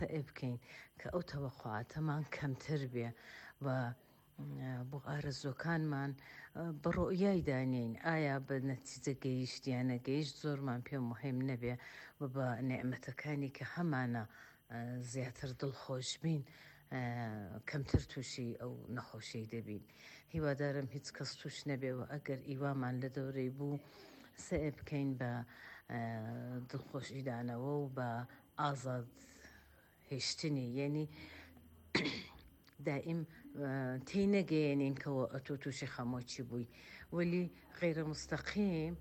بکەین کە ئەو تەوەقعاتەمان کەمتر بێ و بۆ ئارەزۆکانمان بە ڕۆیای دانین ئایا بە نەتیجە گەیشتیانە گەیشت زۆرمان پێ مهم نەبێ و بە نێعمەتەکانی کە هەمانە زیاتر دڵخۆش بین کەمتر تووشی ئەو نەخۆشیی دەبین. هیوادارم هیچ کەس توش نەبێ و ئەگەر ئیوامان لە دەورەی بوو سعی بکەین بە دڵخۆشیدانەوە و بە ئازاد هێشتنی یعنی دائیم تێی نەگەیەنین کەەوە ئەتۆ تووشی خەمۆکی بووی وەلی غیرە مستەقیم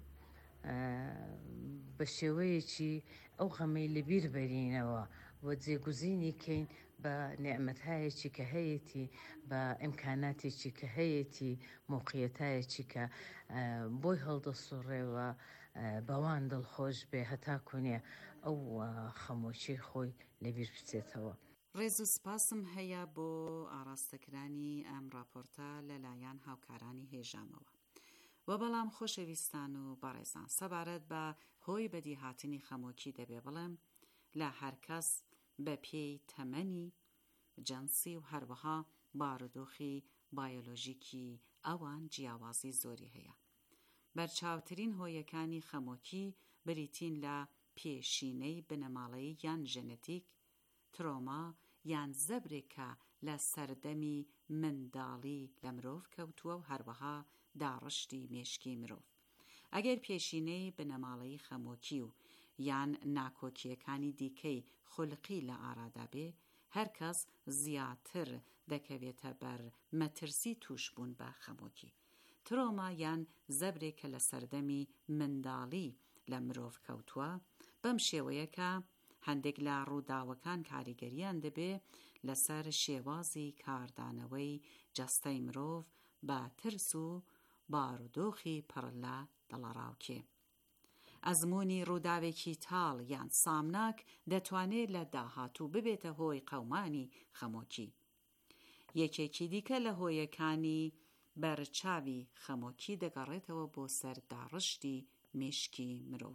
بە شێوەیەکی ئەو غەمەی لەبیر بەرینەوە و جێگوزینی کەین بە نێعمەتایەکی کە هەیەی بە ئیمکاناتێکی کە هەیەی موقعیەتایەکی کە بۆی هەڵدەسوڕێەوە بەوان دڵخۆش بێ هەتا کونێ ئەو خەمۆکی خۆی لەبیر بچێتەوە. ڕێز و سپاسم هەیە بۆ ئاراستەکرانی ئەم راپۆرتە لەلایەن هاوکارانی هێژامەوە. و بەڵام خۆشەویستان و بەڕێزان سەبارەت بە هۆی بەدیهاتنی خەمۆکی دەبێ بڵێم لە هەرکەس بە پێی تەمەنی جەنسی و هەروەها بارودۆخی بایۆلۆژیکی ئەوان جیاوازی زۆری هەیە. بەرچاوترین هۆیەکانی خەمۆکی بریتین لە پێشینەی بنەماڵەیی یان ژەنەتیک، ترۆما یان زەبرێکە لە سەردەمی منداڵی لە مرۆڤ کەوتووە و هەروەها داڕشتی مێشکی مرۆڤ. ئەگەر پێشینەی بنەماڵەیی خەمۆکی و یان ناکۆکیەکانی دیکەی خولقی لە ئارادا بێ، هەر کەس زیاتر دەکەوێتە بەر مەترسی توشبوون بە خەمۆکی. ترۆما یان زەبرێکە لە سەردەمی منداڵی لە مرۆڤ کەوتووە بەم شێوەیەکە هەندێک لە ڕووداوەکان کاریگەریان دەبێ لەسەر شێوازی کاردانەوەی جەستەی مرۆڤ بە ترس و بارودۆخی پڕ لە دڵەڕاوکێ. ئەزموونی ڕووداوێکی تاڵ یان سامناک دەتوانێت لە داهاتوو ببێتە هۆی قەومانی خەمۆکی. یەکێکی دیکە لە هۆیەکانی بەرچاوی خەمۆکی دەگەڕێتەوە بۆ سەر داڕشتی مێشکی مرۆڤ.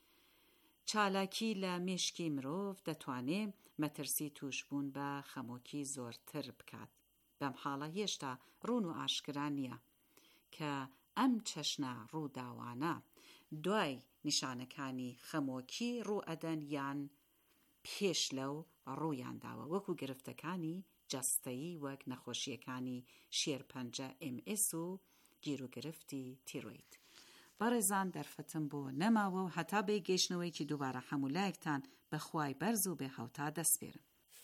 چالاکی لە مێشکی مرۆڤ دەتوانێت مەترسی توشبوون بە خەمۆکی زۆرتر بکات. بەم حاڵە هێشتا ڕوون و ئاشکرا نییە کە ئەم چەشنە ڕووداوانە دوای نیشانەکانی خەمۆکی ڕوئەدەن یان پێش لەو ڕوویانداوە، وەکو گرفتەکانی جەستەیی وەک نەخۆشیەکانی شێرپەنجە MS و گیرروگرفتی تیرۆید. بەڕێزان دەرفەتم بۆ نەماوە و هەتا بێ گەیشتنەوەیکی دووبارە هەمولایەکتان بەخوای بەرز و بێ هەوتا دەست بێرم.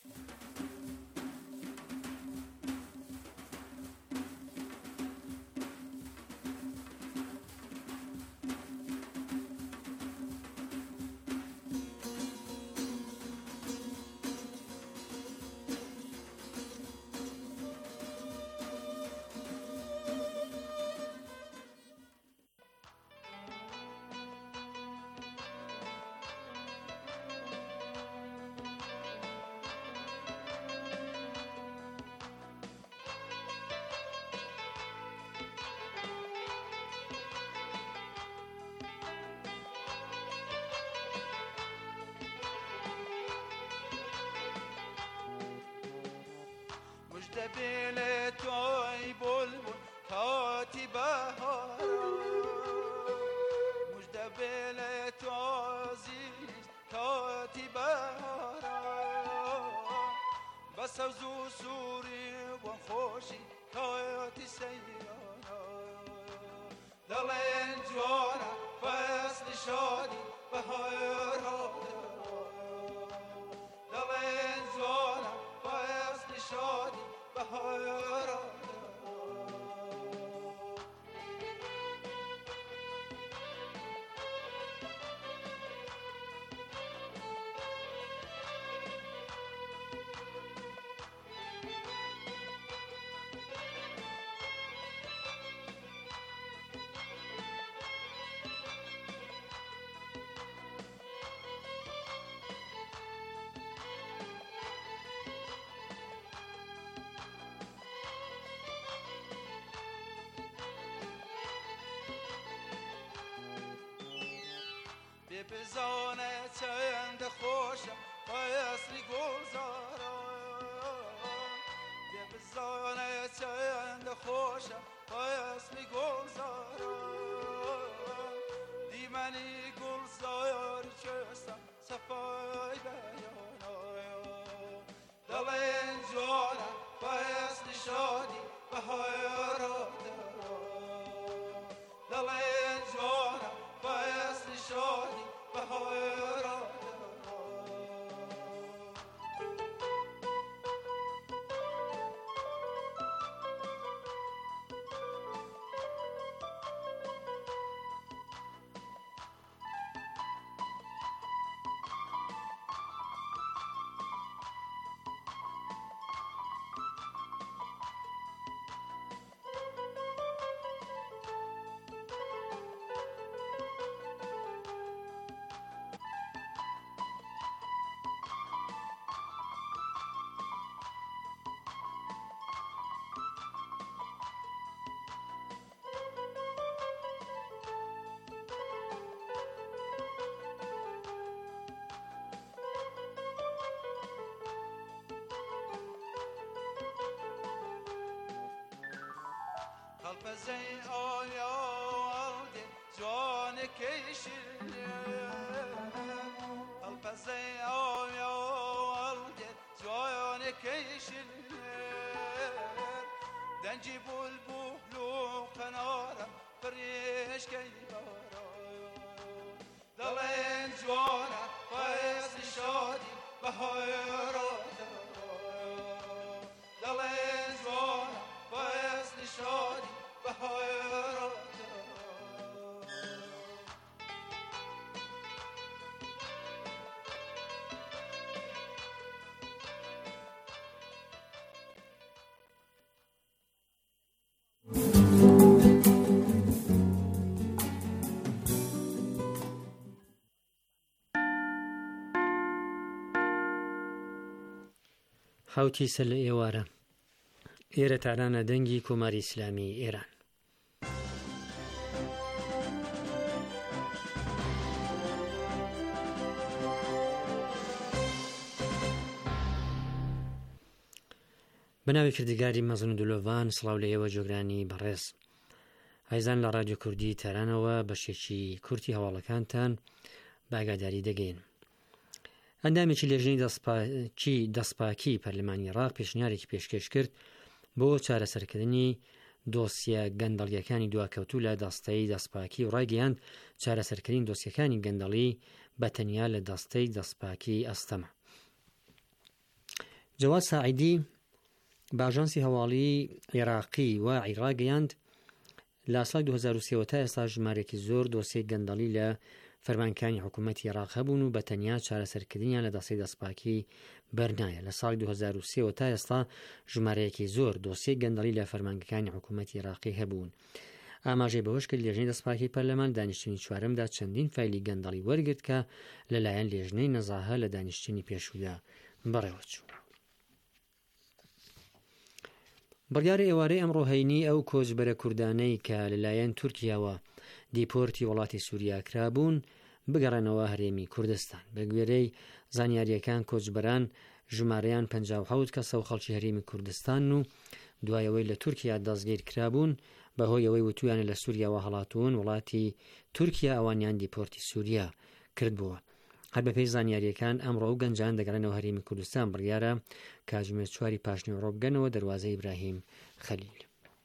دبیل توی بلبل کاتی بهارا مجد بیل تو عزیز کاتی بهارا بس وزو سوری و خوشی کاتی سیارا دلین جوانا فصل شادی بهارا دلین جوانا فصل شادی بهارا بزانه چند خوشم فصل گلزارا یه بزانه چند خوشم فصل گلزارا دیمنی گلزاری چستم صفای بیانایا دل این جانم فصل شادی بهار دارا دل این جانم فصل شادی بهار دارا قلب آیا والدي جان کشیدن قلب آیا والدي جان کشیدن دنجی بلبل و قنارم فریش کی بارا دل این جوانم فصل شادی بهار دل این جوانم فصل شادی بهار حوتی سەر لە ئێوارە ئێرە تارانە دەنگی کۆماری ئیسلامی ئێران. بەناوی کردگاری مەزن و دلۆڤان سڵاو لە ئێوە جۆگرانی بەڕێز هایزان لە ڕادیۆ کوردی تارانەوە بەشێکی کورتی هەواڵەکانتان باگاداری دەگەین. ئەندامێکی لێژنەی دەستپاکی پەرلەمانی عێراق پێشنیارێکی پێشکەش کرد بۆ چارەسەرکردنی دۆسیە گەندەڵیەکانی دواکەوتوو لە دەستەی دەستپاکی و ڕایگەیاند چارەسەرکردنی دۆسیەکانی گەندەڵی بەتەنیا لە دەستەی دەستپاکی ئەستەمە. جەواد ساعیدی باژانسی هەواڵی عێراقی و ڕایگەیاند لە ساڵی 2023 تا ئێستا ژمارێکی زۆر دۆسیەی گەندەڵی لە فەرمانکانی حکوومەتی عێراق هەبوون و بەتەنیا چارەسەرکردنیان لە دەستەی دەستپاکی بەرنایە. لە ساڵی 2023 تا ئێستا ژمارەیەکی زۆر دۆسیەی گەندەڵی لە فەرمانگەکانی حکوومەتی عێراقی هەبوون. ئاماژەی بەوەش کرد لێژنەی دەستپاکی پەرلەمان دانیشتنی چوارەمدا چەندین فایلی گەندەڵی وەرگرت کە لەلایەن لێژنەی نەزاهە لە دانیشتنی پێشوودا بەڕێوەچوو. بڕیاری ئێوارەی ئەمڕۆ هەینی ئەو کۆچبەرە کوردانەی کە لەلایەن تورکیاوە دیپۆرتی وڵاتی سووریا کرابوون بگەڕێنەوە هەرێمی کوردستان. بە گوێرەی زانیاریەکان کۆچبەران ژمارەیان 57 کەسە و خەڵکی هەرێمی کوردستان و دوایەوەی لە تورکیا دەستگیر کرابوون بەهۆی ئەوەی وتویانە لە سووریاوە هەڵاتون وڵاتی تورکیا ئەوانیان دیپۆرتی سووریا کردبووە. هەر بەپێی زانیاریەکان ئەمڕۆ و گەنجان دەگەڕێنەوە هەرێمی کوردستان بڕیارە کاتژمێر 4 پاشنیوە بگەنەوە دەروازەی ئیبراهیم خەلیل.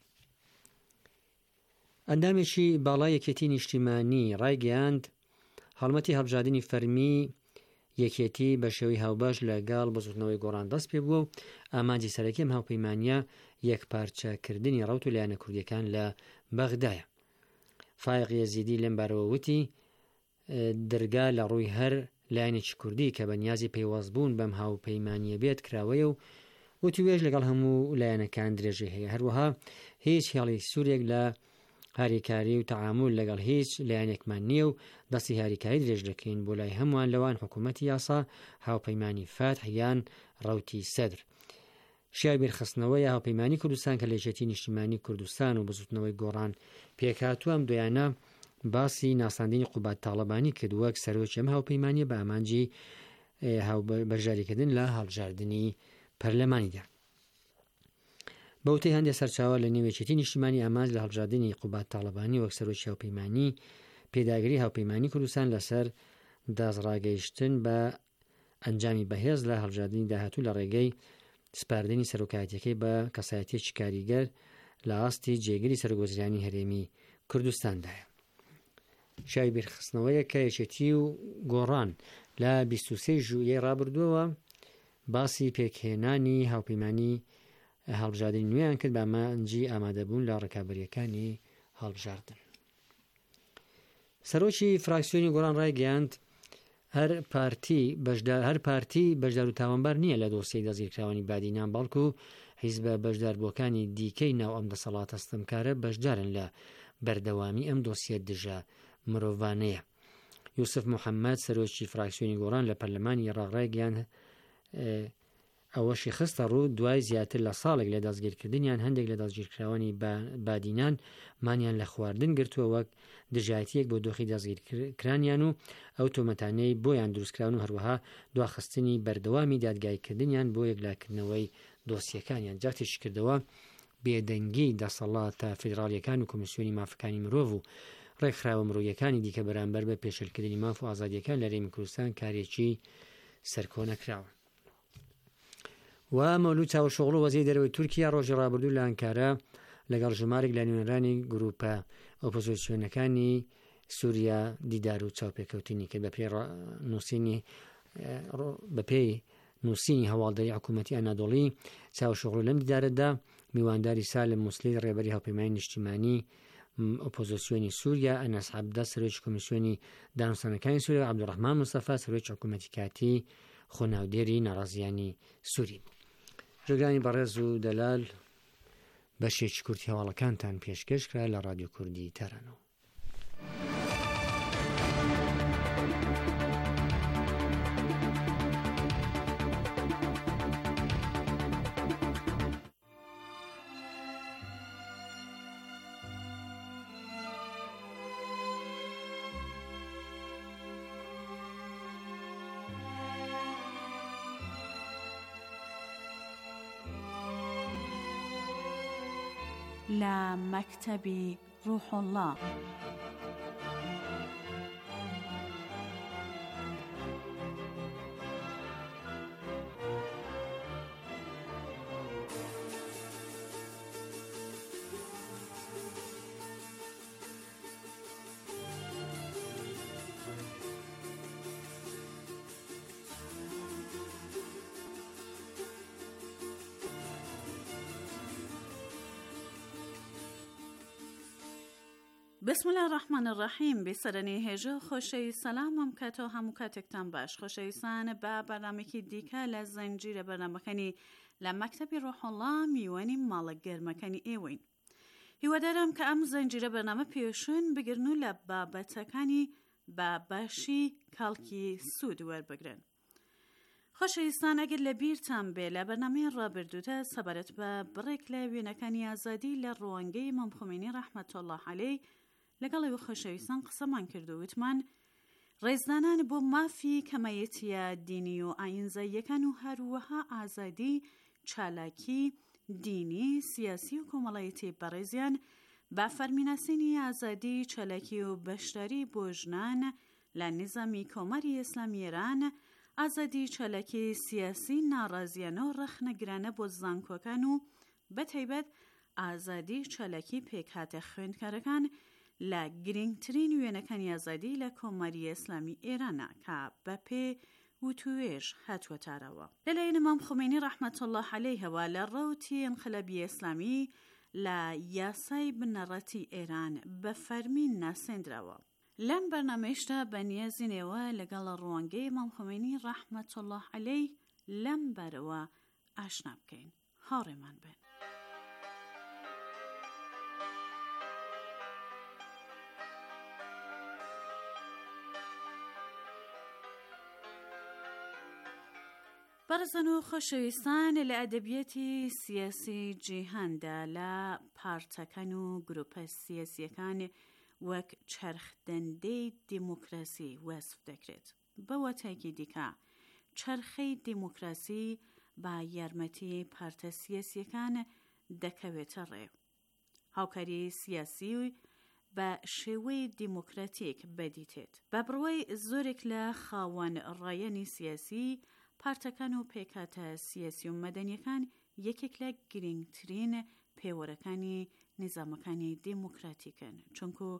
ئەندامێکی باڵای یەکێتی نیشتیمانی ڕایگەیاند هەڵمەتی هەڵبژاردننی فەرمی یەکێتی بە شێوەی هاوبەش لەگەڵ بەزوتنەوەی گۆڕان دەست پێ بووە و ئامانجی سەرەکیم هاوپەیمانیە یەکپارچەکردنی ڕەوت و لایەنە کوردیەکان لە بەغدایە. فایق یەزیدی لەم بارەوە وتی دەرگا لە ڕووی هەر لایەنێکی کوردی کە بەنیازی پەیوەستبوون بەم هاوپەیمانیە بێت کراوەیە و وتی وێژ لەگەڵ هەموو لایەنەکان درێژێ هەیە. هەروەها هیچ هێڵی سوورێک لە هاریکاری و تەعامل لەگەڵ هیچ لایەنێکمان نییە و دەستی هاریکاری درێژ دەکەین بۆ لای هەمووان لەوان حکوومەتی یاسا هاوپەیمانی فاتح یان ڕەوتی سەدر. شیای بیرخستنەوەی هاوپەیمانی کوردستان کە لە یەکێتی نیشتیمانی کوردستان و بەزوتنەوەی گۆڕان پێکهاتووە ئەم دویانە باسی ناساندنی قوبات تاڵەبانی کرد وەک سەرۆکی ئەم هاوپەیمانیە بە ئامانجی بەشداریکردن لە هەڵبژاردننی پەرلەمانیدا. بەوتەی هەندێک سەرچاوە لە نێوێچێتی نیشتیمانی ئاماژ لە هەڵبژاردننی قوبات تاڵەبانی وەک سەرۆکی هاوپەیمانی پێداگیری هاوپەیمانی کوردستان لەسەر دازڕاگەیشتن بە ئەنجامی بەهێز لە هەڵبژاردننی داهاتوو لە ڕێگەی سپاردنی سەرۆکایەتەکەی بە کەسایەتێکی کاریگەر لە ئاستی جێگیری سەرگۆزیرانی هەرێمی کوردستاندایە. شای بیرخستنەوەیە کە یەکێتی و گۆڕان لە 23 ژوئیەی ڕابردووەوە باسی پێکهێنانی هاوپەیمانی هەڵبژاردننی نوێیان کرد بە ئامانجی ئامادەبوون لە ڕێکابەریەکانی هەڵبژاردن. سەرۆکی فراکسیۆنی گۆڕان ڕایگەیاند هەر پارتی بەشدار و تاوانبار نییە لە دۆسیەی دەستگیرکراوانی بادینان، بەڵکو حیزبە بەشداربووەکانی دیکەی ناو ئەم دەسەڵاتە ستەمکارە بەشدارن لە بەردەوامی ئەم دۆسیە دژە مرۆڤانەیە. یوسف محەممەد سەرۆکی فراکسیۆنی گۆڕان لە پەرلەمانی عێراق ڕایگەیاند ئەوەشی خستە ڕوو دوای زیاتر لە ساڵێک لە دەستگیرکردنیان هەندێک لە دەستگیرکراوانی بادینان مانیان لە خواردن گرتووە وەک دژایەتیەک بۆ دۆخی دەستگیرکرانیان و ئەو تۆمەتانەی بۆیان دروستکراون و هەروەها دواخستنی بەردەوامی دادگایکردنیان بۆ یەکلاکردنەوەی دۆسیەکانیان جاتێکی کردەوە بێدەنگی دەسەڵاتە فیدراڵیەکان و کۆمیسیۆنی مافەکانی مرۆڤ و ڕێکخراوە مرۆیەکانی دیکە بەرامبەر بە پێشێلکردنی ماف و ئازادیەکان لە هەرێمی کوردستان کارێکی سەرکۆ نەکراوە. و مەولود چاوشۆغڵ و وەزیری دەرەوەی تورکیا ڕۆژی ڕابردوو لە ئەنکارە لەگەڵ ژمارێک لە نوێنەرانی گروپە ئۆپۆزیسیۆنەکانی سووریا دیدار و چاوپێکەوتنی کرد بە پێی نووسینی هەواڵدەری حکوومەتی ئەنادۆڵی. چاوشۆغڵ لەم دیدارەدا میوانداری سالم موسلی ڕێبەری هاوپەیمانی نیشتیمانی ئۆپۆزیسیۆنی سووریا، ئەنەس عەبدە سەرۆکی کۆمیسیۆنی دانوستانەکانی سووریا، عەبدوڕەحمان موستەفا سەرۆکی حکوومەتی کاتی خۆناودێری ناڕازیانی سووری. ژێرگانی بەڕێز و دەلال بەشێکی کورتی هەواڵەکانتان پێشکەش کرا لە ڕادیۆ کوردی تەرەنەوە. لا مكتب روح الله. بسم الله الرحمن الرحیم. بسرنی هجا خوشی سلامم کتو همو کتکتان باش. خوشی سان با برنامه‌کی دیکه لزنجیر برنامه‌کنی لمکتب روح الله میوانی مالگر مکنی ایوین. هیوا دارم که ام زنجیر برنامه پیشون بگرنو لبابتکانی با باشی کالکی سود ور بگرن. خوشی سان اگر لبیرتان به لبرنامه را بردوده سبارت با بریک لوینکانی آزادی لروانگی امام خمینی رحمت الله علیه لەگەڵی خۆشەویستان قسەمان کرد و وتمان ڕێزدانان بۆ مافی کەمەیەتیە دینی و ئاینزاییەکان و هەروەها ئازادی چالاکی دینی سیاسی و کۆمەڵایەتی بەڕێزیان با فەرمیناسینی ئازادی چالاکی و بەشداری بۆ ژنان لە نظامی کۆمەری ئیسلامی ئێران ئازادی چالاکی سیاسی ناڕازیانە و ڕەخنەگرانە بۆ زانکۆکان و بەتایبەت ئازادی چالاکی پێکهاتە خوێندکارەکان لە گرنگترین وێنەکانی ئازادی لە کۆمەری ئیسلامی ئێرانە کە بەپێ وتوێژ هاتووەتارەوە. لەلایەن ئیمام خۆمینی ڕەحمەت الله عەلەیهەوە لە ڕەوتی ئینقلابی ئیسلامی لە یاسای بنەڕەتی ئێران بە فەرمین ناسێنراوە. لەم بەرنامەیشدا بەنیازینەوە لەگەڵ ڕوانگەی ئیمام خۆمینی ڕەحمەت الله عەلەیه لەم بارەوە ئاشنا بکەین. هاوڕێمان بن. بەڕێزان و خۆشەویستان لە ئەدەبیەتی سیاسی جیهاندا لە پارتەکان و گروپە سیاسیەکان وەک چەرخدەندەی دیموکراسی وەسف دەکرێت. بە واتایکی دیکە چرخەی دیموکراسی با یارمەتی پارتە سیاسیەکان دەکەوێتە ڕێ. هاوکاری سیاسی بە شێوەی دیموکراتیک بەدیتێت. بە بڕوەی زۆرێک لە خاوەن ڕایەنی سیاسی، پارتەکان و پێکاتە سیاسی و مەدەنیەکان یەکێک لە گرنگترین پێوەرەکانی نظامەکانی دیموکراتیکن، چونکو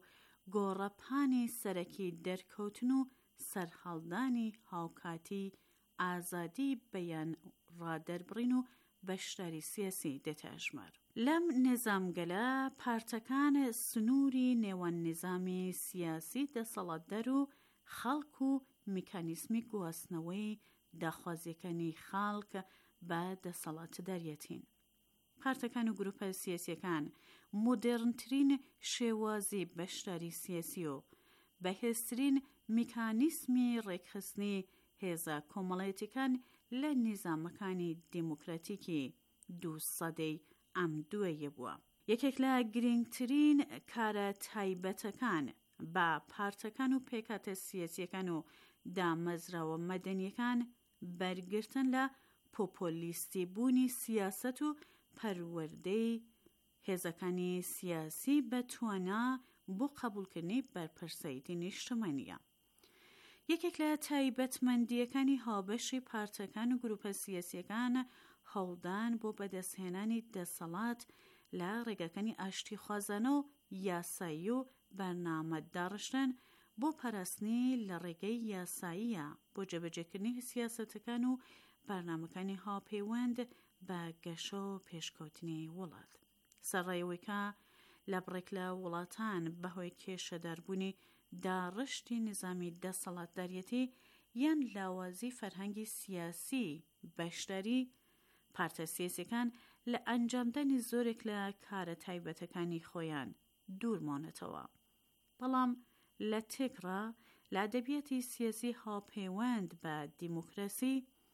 گۆڕەپانی سەرەکی دەرکەوتن و سەرهەڵدانی هاوکاتی ئازادی بەیان ڕادەربڕین و بەشداری سیاسی دێتەژمار. لەم نظامگەلە پارتەکان سنووری نێوان نظامی سیاسی دەسەڵاتدار و خەڵک و میکانیزمی گواستنەوەی داخوازیەکانی خەڵک بە دەسەڵاتداریەتین. پارتەکان و گروپە سیاسیەکان مۆدێرنترین شێوازی بەشداری سیاسی و بەهێزترین میکانیزمی ڕێکخستنی هێزە کۆمەڵایەتیەکان لە نظامەکانی دیموکراتیکی 200ی ئەم دوایە بووە. یەکێک لە گرنگترین کارە تایبەتەکان بە پارتەکان و پێکاتە سیاسیەکان و دامەزراوە مەدەنیەکان بەرگرتن لە پۆپۆلیستی بوونی سیاست و پەروەردەی هێزەکانی سیاسی بە توانا بۆ قبولکردنی بەرپرسایەتی نیشتیمانیە. یەکێک لە تایبەتمەندیەکانی هاوبەشی پارتەکان و گروپە سیاسیەکان هەوڵدان بۆ بەدەستهێنانی دەسەڵات لە ڕێگەکانی ئاشتی خوازانە و یاسایی و بەرنامە داڕشتن بۆ پاراستنی لە ڕێگەی یاساییە بۆ جێبەجێکردنی سیاسەتەکان و بەرنامەکانی هاوپەیوەند بە گەشە و پێشکەوتنی وڵات. سەرڕێوەیەکە لە بڕێک لە وڵاتان بەهۆی کێشەداربوونی داڕشتی نظامی دەسەڵاتداریەتی یان لاوازی فەرهەنگی سیاسی بەشداری، پارتە سیاسیەکان لە ئەنجامدانی زۆرێک لە کارە تایبەتەکانی خۆیان دوورمانێتەوە. بەڵام لە تێکڕا لە ئەدەبیاتی سیاسی هاوپەیوەند بە دیموکراسی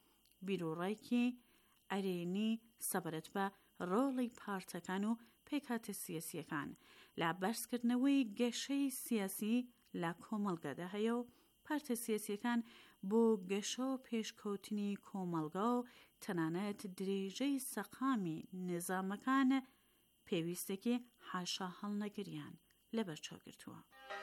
بیرۆڕایەکی ئەرێنی سەبارەت بە ڕۆڵی پارتەکان و پێکاتە سیاسیەکان لە بەرزکردنەوەی گەشەی سیاسی لە کۆمەڵگەدا هەیە و پارتە سیاسیەکان بۆ گەشە و پێشکەوتنی کۆمەڵگا و تەنانەت درێژەی سەقامی نظامەکان پێویستێکی حاشا هەڵنەگریان لەبەرچاوگرتووە.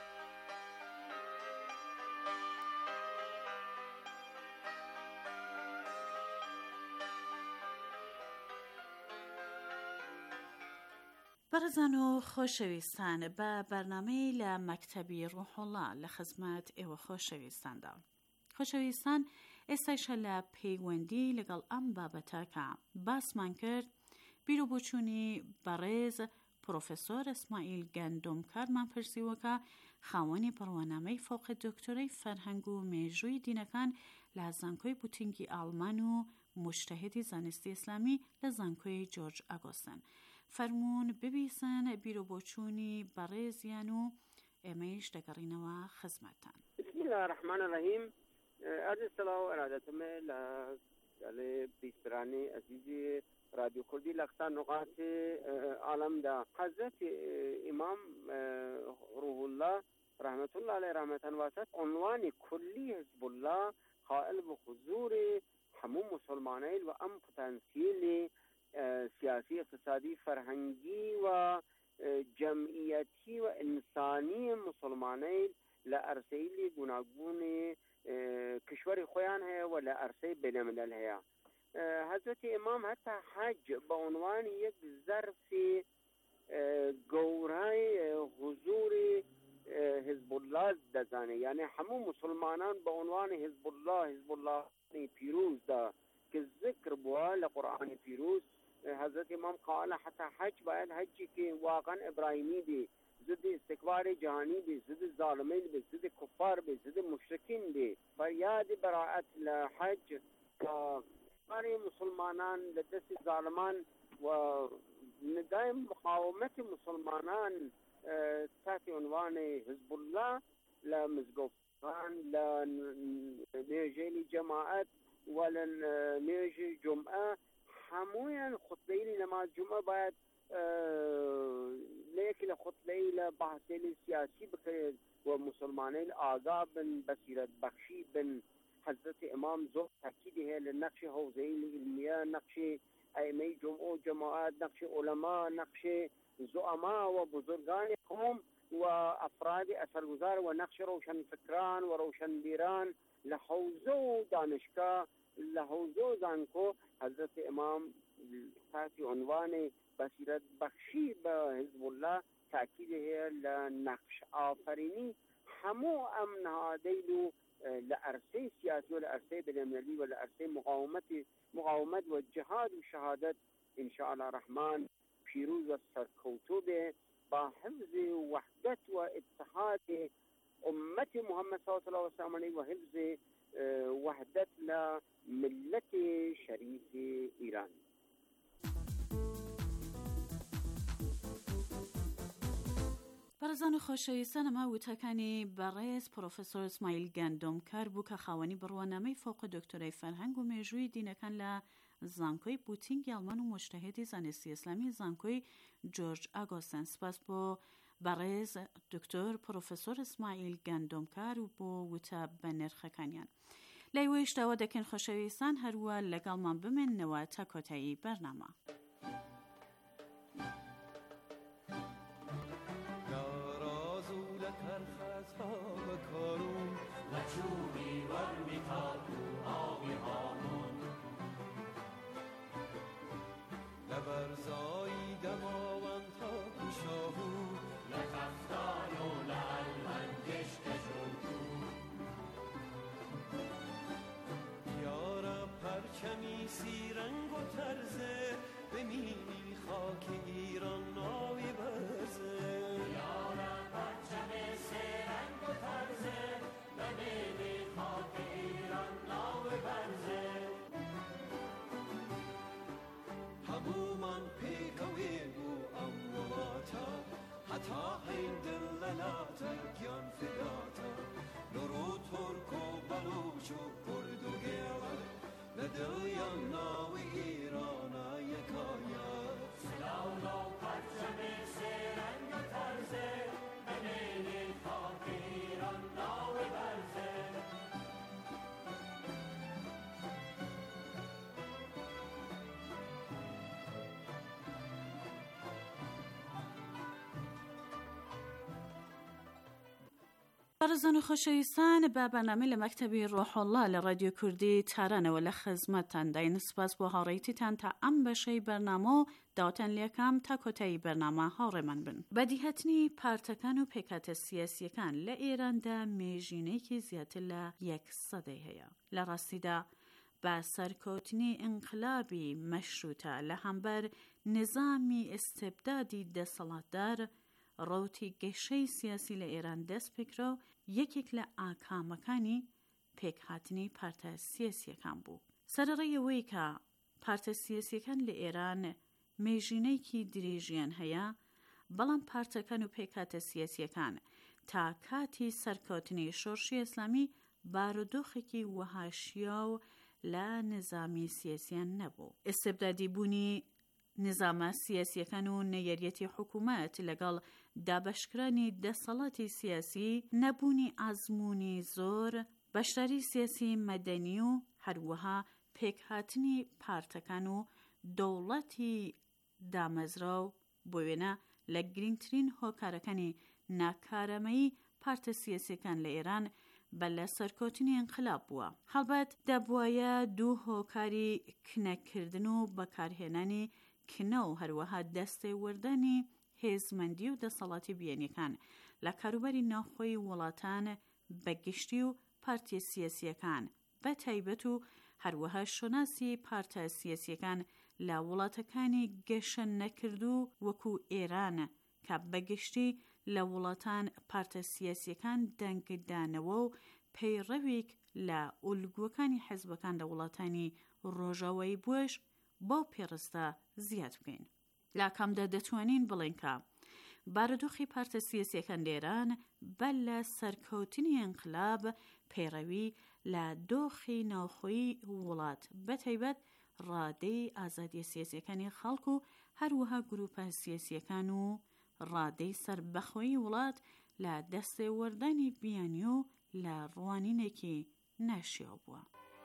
بەڕێزان و خۆشەویستان، بە بەرنامەی لە مەکتەبی ڕوحوڵڵا لە خزمەت ئێوە خۆشەویستاندا. خۆشەویستان، ئێستایشە لە پەیوەندی لەگەڵ ئەم بابەتەکە باسمان کرد بیرۆبۆچوونی بەڕێز پرۆفێسۆر ئەسماعیل گەندۆمکارمان پرسیوەکە خاوەنی بڕوانامەی فۆقە دۆکتۆرەی فەرهەنگ و مێژووی دینەکان لە زانکۆی بوتینگی ئاڵمان و موشتەهێدی زانستی ئیسلامی لە زانکۆی جۆرج ئاگۆستن. فەرموون ببیسن بیرۆبۆچوونی بەڕێزیان و ئێمەیش دەگەڕینەوە خزمەتتان. بسم الله الرحمن الرحیم. عرض سلام و ارادتمه لبیسترانی عزیزی رادیو کردی لقصان نقاط عالم دا حضرت امام روح الله رحمت الله علیه رحمتاً واسط عنوان کلی حزب الله قائل بحضور همو مسلمانین و ام پتانسیل سیاسی، اقتصادی، فرهنگی و جمعیتی و انسانی مسلمانین لعرصه گوناگون کشور خویان هست و لعرصه بین الملل هست. حضرت امام حتی حج به عنوان یک ظرف گورای حضور حزب الله دزانه، یعنی همه مسلمانان به عنوان حزب الله پیروز دا که ذکر بوا لقرآن پیروز. حضرت امام قال حتی حج باید حجی که واقعا ابراهیمی بی، ضد استکبار جهانی بی، ضد ظالمین بی، ضد کفار بی، ضد مشرکین بی. فریاد براعت لحج برای مسلمانان لدست ظالمان و ندای مقاومت مسلمانان تحت عنوان حزب الله لمزگوفان لنيجي جماعت ولنيجي جمعه همویان خطبه نماز جمعه باید لیکن خطبه بحثی سیاسی بکرد و مسلمانین آگاه بن، بصیرت بخشی بن، حضرت امام زور تاکیده لنقش حوزه علمیه، نقش ائمه جمعه و جماعت، نقش علما، نقش زعما و بزرگان قوم و افراد اثرگذار و نقش روشنفکران و روشنبیران لحوزه و دانشگاه، لحوزه و زانکو حضرت امام تحت عنوان بصیرت بخشی به حزب الله تاکیده لنقش آفرینی همو امن هادیلو لعرصه سیاسی و لعرصه بین‌المللی و لعرصه مقاومت و جهاد و شهادت ان شاء الله الرحمن پیروز و سرکوتو به با حفظ وحدت و اتحاد امت محمد صلی الله علیه و سلم و حفظ وحدت لملت شریف ایران. بەڕێزان و خۆشەویستانەمە وتەکانی بەڕێز پرۆفسۆر ئیسماعیل گەندۆمکار بوو کە خاوەنی بڕوانامەی فۆقە دکتۆرای فەرهەنگ و مێژووی دینەکان لە زانکۆی بوتینگی ئەڵمان و مجتەهیدی زانستی ئیسلامی زانکۆی جۆرج ئاگۆستن. سپاس بۆ بەڕێز دکتۆر پرۆفسۆر ئیسماعیل گەندۆمکار و بۆ وتە بە نرخەکانیان. لای وێشتەوە دەکەن خۆشەویستان هەروە لەگەڵمان بمێننەوە تا کۆتایی بەرنامە. لبرزایی دماوند تا کشاهو لخفتای و لعلمنگش کشوکو یارب پرچمی سی رنگ و ترزه ببینی خاک ایران ناوی برزه یارب پرچمی سی رنگ و ترزه ببینی خاک ایران ناوی برزه همومان پیکوی بو امواتا حتی این دلالاتا گیان فداتا لرو ترک و بلوچ و کرد و گیلا لدلیان ناوی ایرانا یکایا سلاولا پرچم سرنگ و ترزه بنینی خاک ایران ناوی برزه بەڕێزان و خۆشەویستان بە بەرنامەی لە مەکتەبی ڕۆحڵڵا لە رادیۆ کوردی تارانەوە لە خزمەتتان داین. سپاس بۆ هاوڕێیتان تا ئەم بەشەی بەرنامە و داواتان لێکام تا کۆتایی بەرنامە هاوڕێمان بن. بەدیهەتنی پارتەکان و پێکاتە سیاسیەکان لە ئێراندا مێژینەیەکی زیاتر لە 100 هەیە. لە ڕاستیدا بە سەرکەوتنی ئینقلابی مەشروتە لە هەمبەر نظامی ئستبدادی دەسەڵاتدار ڕەوتی گەشەی سیاسی لە ئێران دەست پێکرا و یەکێک لە ئاکامەکانی پێکهاتنی پارتە سیاسیەکان بوو. سەرەڕێیەوەی کە پارتە سیاسیەکان لە ئێران مێژینەیەکی درێژیان هەیە، بەڵام پارتەکان و پێکهاتە سیاسیەکان تا کاتی سەرکەوتنی شۆڕشی ئیسلامی بارودۆخێکی وەهاشیا و لە نظامی سیاسیان نەبوو. ئستبدادی بوونی نظامە سیاسیەکان و نەیەریەتی حکوومەت لەگەڵ دابەشکرانی دەسەڵاتی سیاسی، نەبوونی ئازموونی زۆر، بەشداری سیاسی مەدەنی و هەروەها پێکهاتنی پارتەکان و دەوڵەتی دامەزراو بۆ وێنە لە گرنگترین هۆکارەکانی ناکارەمەیی پارتە سیاسیەکان لە ئێران بە لە سەرکەوتنی ئینقلاب بووە. هەڵبەت دەبوایە دوو هۆکاری کنەکردن و بەکارهێنانی کنە و هەروەها دەستەی وەردانی هێزمەندی و دەسەڵاتی بیانیەکان لە کاروباری ناوخۆی وڵاتان بەگشتی و پارتیە سیاسیەکان بە تایبەت و هەروەها شۆناسی پارتە سیاسیەکان لە وڵاتەکانی گەشە نەکردو وەکو ئێران کە بەگشتی لە وڵاتان پارتە سیاسیەکان دەنگدانەوە و پەیڕەوێک لە ئولگوەکانی حیزبەکان لە وڵاتانی ڕۆژاوایی بووەش بۆ پێڕستە زیاد بکەین. لا کامدا دەتوانین بڵێن کە بارودۆخی پارتە سیاسیەکان لێران بە لە سەرکەوتنی ئینقلاب پەیڕەوی لە دۆخی ناوخۆیی وڵات بەتایبەت ڕادەی ئازادیە سیاسیەکانی خەڵک و هەروەها گروپە سیاسیەکان و ڕادەی سەربەخۆیی وڵات لە دەستێوەردانی بیانی و لە ڕوانینێکی نەشیۆ بووە.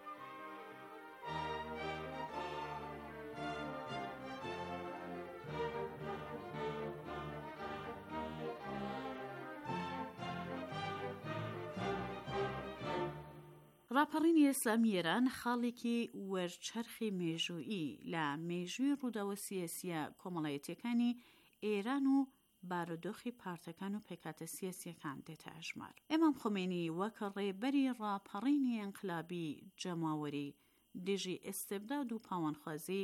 ڕاپەڕینی ئیسلامی ئێران خاڵێکی وەرچەرخی مێژوویی لە مێژووی ڕووداوە سیاسیە کۆمەڵایەتیەکانی ئێران و بارودۆخی پارتەکان و پێکاتە سیاسیەکان دێتە ئەژمار. ئیمام خۆمێنی وەکە ڕێبەری ڕاپەڕینی ئینقلابی جەماوەری دژی ئێستێبداد و پاوانخوازی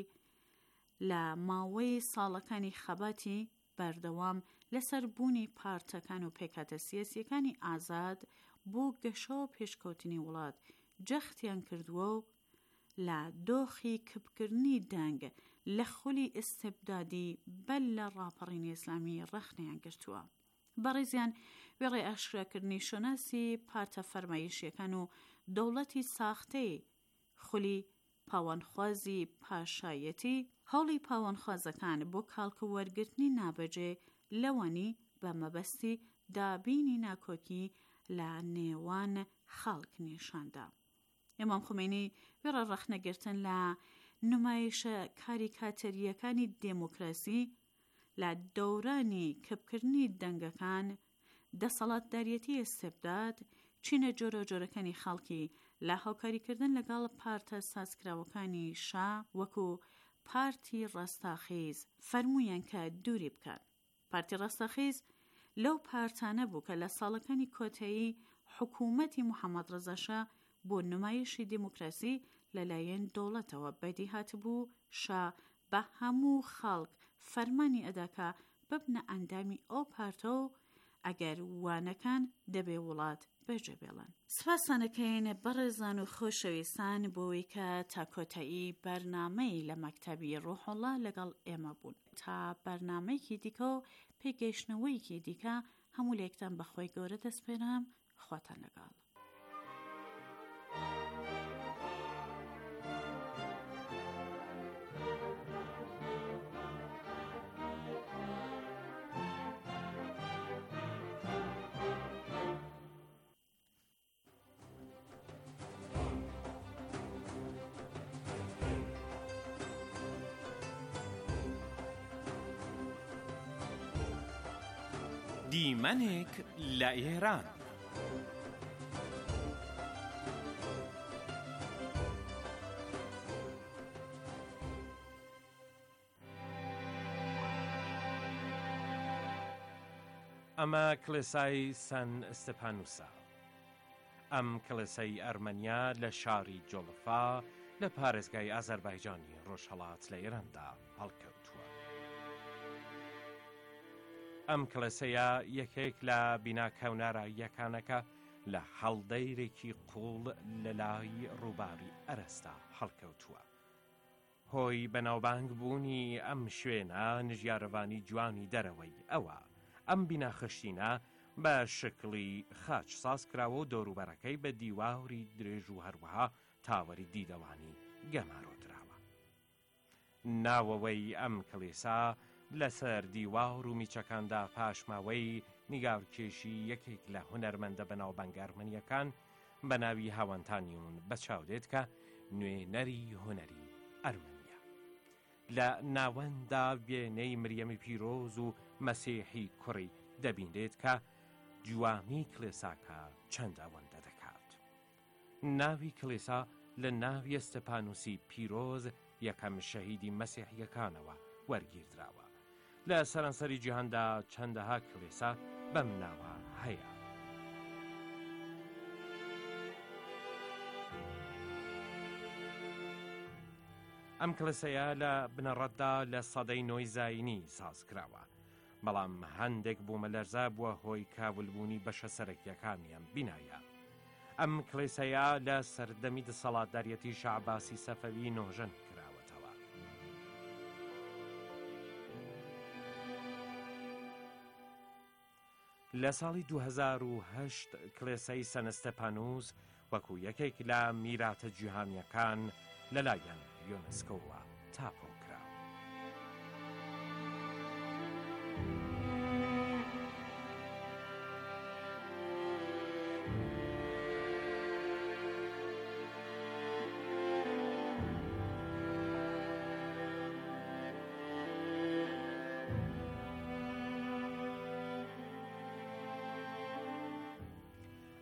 لە ماوەی ساڵەکانی خەباتی بەردەوام لەسەر بوونی پارتەکان و پێکاتە سیاسیەکانی ئازاد بۆ گەشەوە پێشکەوتنی وڵات جەختیان کردووە و لە دۆخی کپکردنی دەنگ لە خولی ئستبدادی بەل لە ڕاپەڕینی ئیسلامی ڕەخنەیان گرتووە. بەڕێزیان وێڕێ ئاشکراکردنی شۆناسی پارتە فەرمایشیەکان و دەوڵەتی ساختەی خولی پاوانخوازی پاشایەتی هەوڵی پاوانخوازەکان بۆ کاڵکە وەرگرتنی نابەجێ لەوانی بە مەبەستی دابینی ناکۆکی لە نێوان خەڵک نیشاندا. ئیمام خۆمێنی وێڕە ڕەخنەگرتن لە نمایشە کاریکاتەریەکانی دێموکراسی لە دەورانی کەپکردنی دەنگەکان دەسەڵاتداریەتی ئێستێبداد چینە جۆرە جۆرەکانی خەڵکی لە هاوکاریکردن لەگەڵ پارتە سازکراوەکانی شا وەکو پارتی ڕاستاخیز فەرموویان کە دووری بکەن. پارتی ڕاستاخیز لەو پارتانە بوو کە لە ساڵەکانی کۆتایی حکوومەتی محەممەد ڕەزاشا بۆ نمایشی دیموکراسی لەلایەن دەوڵەتەوە بەدی هاتبوو شا بە هەموو خەڵک فەرمانی ئەداکە ببنە ئەندامی ئەو پارتە و ئەگەر وانەکان دەبێ وڵات بەجێبێڵن. سپاسانەکەین بەڕێزان و خۆشەویستان بۆی کە تا کۆتایی بەرنامەی لە مەکتەبی ڕوحوڵڵا لەگەڵ ئێمە بوون. تا بەرنامەیەکی دیکە و پێگەیشتنەوەیکی دیکە هەموو لێکتان بەخۆی گەورە دەسپێرم. خواتان لەگەڵ. دیمەنێک لە ئێران. ئەمە کڵێسای سەن ئستەپانوسە. ئەم کڵێسای ئەرمەنیا لە شاری جۆڵفا لە پارێزگای ئازەربایجانی ڕۆژهەڵات لە ئێراندا هەڵکەوتووە. ئەم کڵێسەیە یەکێک لە بیناکەوناراییەکانەکە لە هەڵدەیرێکی قوڵ لە لای ڕووباری ئەرەستا هەڵکەوتووە. هۆی بەناوبانگ بوونی ئەم شوێنە نژیارەوانی جوانی دەرەوەی ئەوە ئەم بیناخشتینە بە شکلی خاچ ساز کراوە و دەوروبەرەکەی بە دیواوری درێژ و هەروەها تاوەری دیدەوانی گەمارۆدراوە. ناوەوەی ئەم کڵێسا لەسەر دیواور و میچەکاندا پاشماوەی نیگاورکێشی یەکێک لە هونەرمەندە بەناوبانگ ئەرمەنیەکان بە ناوی هاوەنتانیون بەچاودێت کە نوێنەری هونەری ئەرمەنیە. لە ناوەندا وێنەی مریەمی پیرۆز و مەسیحی کوڕی دەبیندێت کە جوانی کڵێساکە چەند ئەوەندە دەکات. ناوی کڵێسا لە ناوی ئەستەپانوسی پیرۆز یەکەم شەهیدی مەسیحیەکانەوە وەرگیردراوە. لە سەرانسەری جیهاندا چەندەها کڵێسا بەم ناوە هەیە. ئەم کڵێسەیە لە بنەڕەتدا لە سەدەی نۆی زاینی سازکراوە، بەڵام هەندێک بوومەلەرزە بووە هۆی کاولبوونی بەشە سەرەکیەکانیان بینایە. ئەم کڵێسەیە لە سەردەمی دەسەڵاتداریەتی شەعباسی سەفەوی نۆژەن کراوەتەوە. لە ساڵی 2008 کڵێسەی سەن ئستەپانوس وەکو یەکێک لە میراتە جیهانیەکان لەلایەن یۆنسکۆوە تاپۆکرا.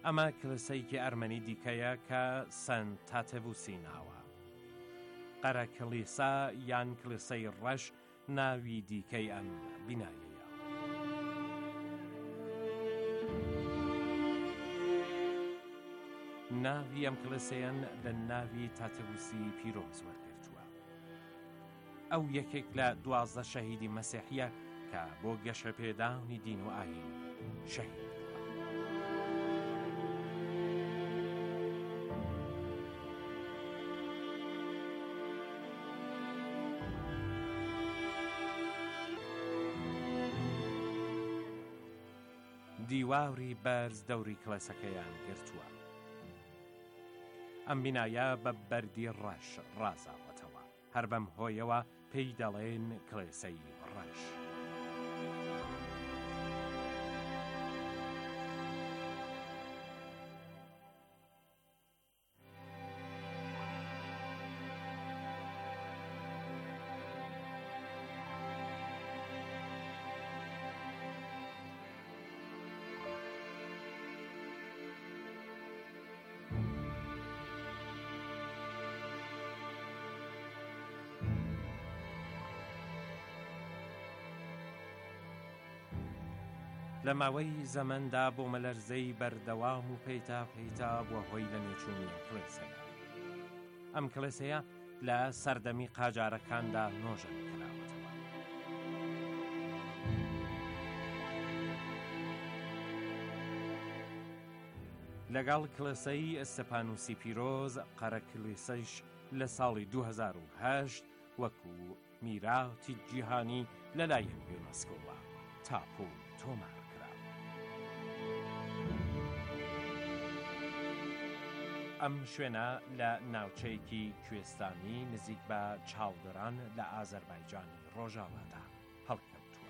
ئەمە کلسەیەکی ئەرمەنی دیکەیە کە سەن تاتەڤوسی ناوە. قەرە کلیسا یان کلیسەی ڕەش ناوی دیکەی ئەم بینایەیە. ناوی ئەم کلیسەیەن لە ناوی تاتەڤوسی پیرۆز وەرگرتووە. ئەو یەکێک لە 12 شەهیدی مەسیحیە کە بۆ گەشە پێداونی دین و ئاین شەهید. دیواوری بەرز دەوری کلەسەکەیان گرتووە. ئەم بینایە بە بەردی ڕەش ڕازاوەتەوە. هەر بەم هۆیەوە پێی دەڵێن کلێسەی ڕەش. لە ماوەی زەمەندا بۆ مەلەرزەی بەردەوام و پەیتا بووە هۆی لە نێچوونی ئەم کلێسەیە. ئەم کلێسەیە لە سەردەمی قاجارەکاندا نۆژەن کراوەتەوە. لەگەڵ کلێسەی ئەستەپانوسی پیرۆز قەرە کلیسەیش لە ساڵی 2008 وەکو میراتی جیهانی لەلایەن یونسکۆوە تاپ و تۆمار. ئەم شوێنە لە ناوچەیەکی کوێستانی نزیک بە چاڵدران لە ئازەربایجانی ڕۆژاوادا هەڵکەوتووە.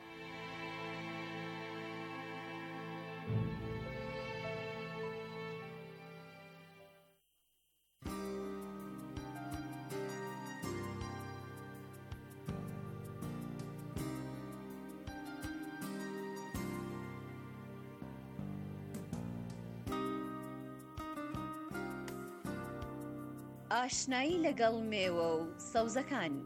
ئاشنایی لەگەڵ مێوە و سەوزەکانی.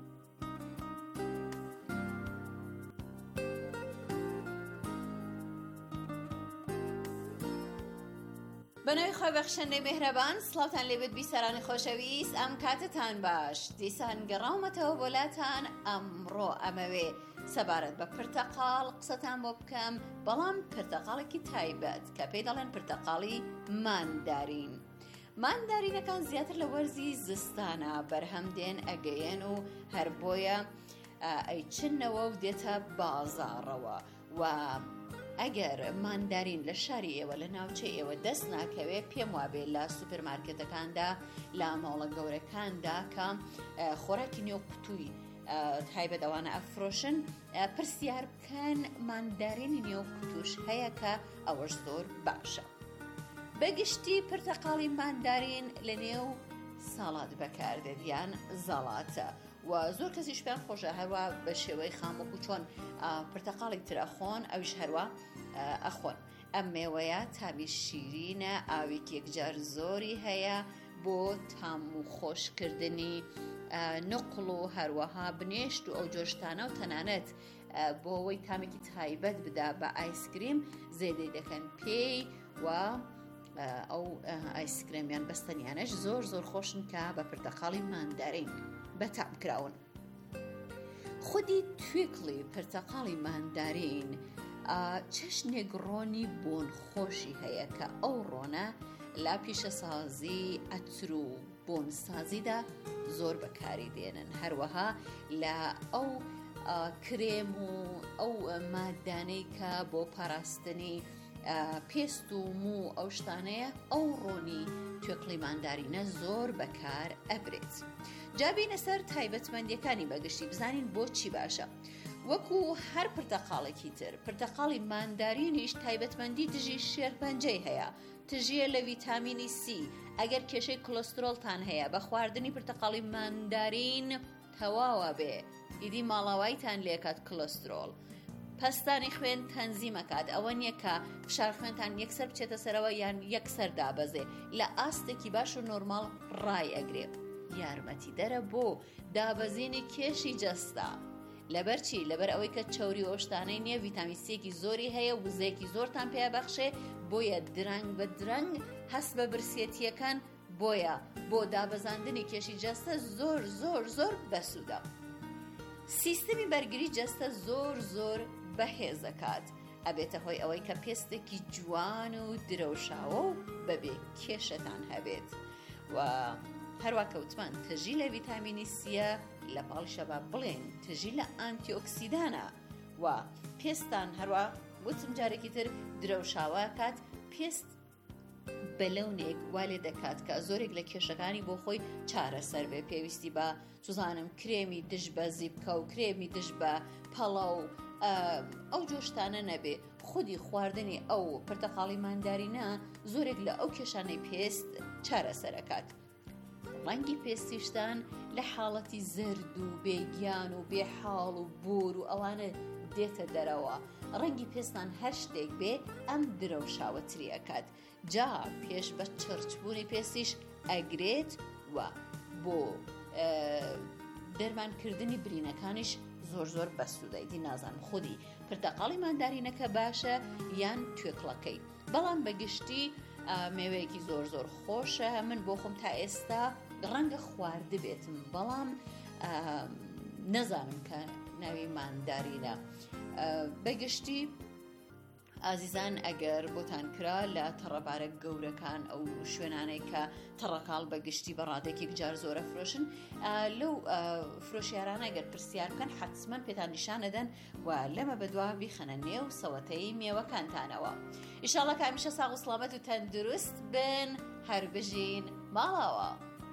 بەناوی خۆی بەخشەندەی مێهرەبان، سڵاوتان لێبێت بیسەرانی خۆشەویست، ئەم کاتتان باش. دیسان گەڕاومەتەوە بۆلاتان ئەمڕۆ ئەمەوێ سەبارەت بە پرتەقاڵ قسەتان بۆ بکەم، بەڵام پرتەقاڵێکی تایبەت کە پێی دەڵێن پرتەقاڵی ماندارین. ماندارینەکان زیاتر لە وەرزی زستانە بەرهەم دێن ئەگەیەن و هەر بۆیە ئەیچنەوە و دێتە بازاڕەوە و ئەگەر ماندارین لە شاری ئێوە لە ناوچەی ئێوە دەست ناکەوێ، پێم وابێ لە سوپەرمارکێتەکاندا لە ماڵە گەورەکاندا کە خۆراکی نێو قوتووی تایبەت ئەوانە ئەفرۆشن، پرسیار بکەن ماندارینی نێو قوتوش هەیە کە ئەوەش زۆر باشە. بەگشتی پرتەقاڵی ماندارین لە نێو ساڵات بەکاردێت یان زەڵاتە و زۆر کەسیش پێیان خۆشە هەروە بە شێوەی خاموەکو چۆن پرتەقاڵێک تر ئەخۆن ئەویش هەروە ئەخۆن. ئەم مێوەیە تامی شیرینە، ئاوێک یەکجار زۆری هەیە بۆ تام و خۆشکردنی نقڵ و هەروەها بنێشت و ئەو جۆشتانە و تەنانەت بۆ ئەوەی تامێکی تایبەت بدا بە ئایسکریم زێدەی دەکەن پێی و ئەو ئایسکرێمیان بەستەنیانەش زۆر زۆر خۆشن کە بە پرتەقاڵی ماندارین بەتام کراون. خودی توێکڵی پرتەقاڵی ماندارین چەشنێک ڕۆنی بۆن خۆشی هەیە کە ئەو ڕۆنە لە پیشەسازی ئەتر و بۆنسازیدا زۆر بەکاری دێنن. هەروەها لە ئەو کرێم و ئەو مادانەی کە بۆ پاراستنی پێست و مو ئەو شتانەیە ئەو ڕۆنی توێکڵی ماندارینە زۆر بەکار ئەبرێت. جابینە سەر تایبەتمەندیەکانی بەگشتی بزانین بۆچی باشە. وەکو هەر پرتەقاڵێکی تر، پرتەقاڵی ماندارینیش تایبەتمەندی دژی شێرپەنجەی هەیە، تژیە لە ڤیتامینی سی. ئەگەر کێشەی کۆلەسترۆڵتان هەیە بە خواردنی پرتەقاڵی ماندارین تەواوە بێ، ئیدی ماڵاوایتان لێکات کۆلەسترۆڵ. پەستانی خوێن تەنزیمەکات. ئەوە نییە کە فشار خوێنتان یەکسەر بچێتە سەرەوە یان یەکسەر دابەزێ، لە ئاستێکی باش و نۆرماڵ ڕای ئەگرێ. یارمەتی دەرە بۆ دابەزینی کێشی جەستا. لەبەرچی لەبەر ئەوەی کە چەوری ئۆشتانەی نییە، ڤیتامین سیەکی زۆری هەیە، وزەیەکی زۆرتان پێ بەخشێ، بۆیە درەنگ بە درەنگ هەست بە برسێتیەکان، بۆیە بۆ دابەزاندنی کێشی جەستە زۆر زۆر زۆر بەسوودە. سیستەمی بەرگری جەستە زۆر زۆر بەهێزەکات، ئەبێتە هۆی ئەوەی کە پێستێکی جوان و درەوشاوە و بەبێ کێشەتان هەبێت. و هەروە کەوتمان تژی لە ڤیتامینی سیە، لە پاڵیشەبا بڵێن تژی لە ئانتی ئۆکسیدانە، و پێستان هەروە وتم جارێکی تر درەوشاوە کات، پێست بەلەونێک والێ دەکات کە زۆرێک لە کێشەکانی بۆ خۆی چارەسەر بێ. پێویستی بە توزانم کرێمی دش بە زیبکە و کرێمی دش بە پەڵە و ئەو جۆشتانە نەبێ. خودی خواردنی ئەو پرتەقاڵی ماندارینە زۆرێک لە ئەو کێشانەی پێست چارەسەرەکات. ڕەنگی پێستیشتان لە حاڵەتی زرد و بێگیان و بێحاڵ و بور و ئەوانە دێتە دەرەوە. ڕەنگی پێستان هەر شتێک بێ ئەم درەوشاوەتریەکات. جا پێش بە چرچبوونی پێستیش ئەگرێت، و بۆ دەرمانکردنی برینەکانیش زۆر زۆر بەسوودەیدی. نازانم خودی پرتەقاڵی ماندارینەکە باشە یان توێکڵەکەی، بەڵام بەگشتی مێوەیەکی زۆر زۆر خۆشە. من بۆ خۆم تا ئێستا ڕەنگە خواردە بێتم، بەڵام نەزانم کە ناوی ماندارینە. بەگشتی ئازیزان، ئەگەر بۆتان کرا لە تەڕەبارە گەورەکان ئەو شوێنانەی کە تەڕەکاڵ بەگشتی بە ڕادێکی جار زۆرە فرۆشن، لەو فرۆشیارانە ئەگەر پرسیار بکەن حتممە پێتان نیشانەدەن و لەمە بەدوا بیخەنە نێو سەوەتەی میوەکانتانەوە. ئیشاڵڵا کە هەمیشە ساغ و سڵامەت و تەندروست بن، هەر بژین ماڵەوە.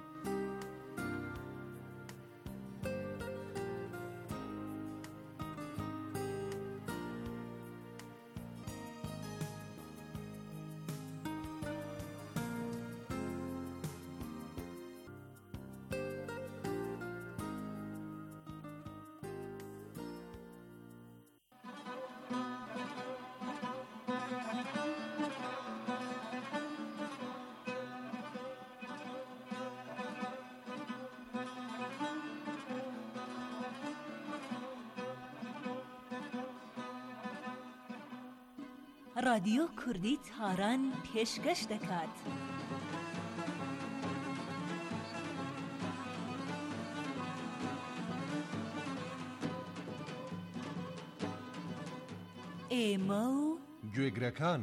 رادیۆ کوردی تاران پێشکەش دەکات. ئێمە و گوێگرەکان.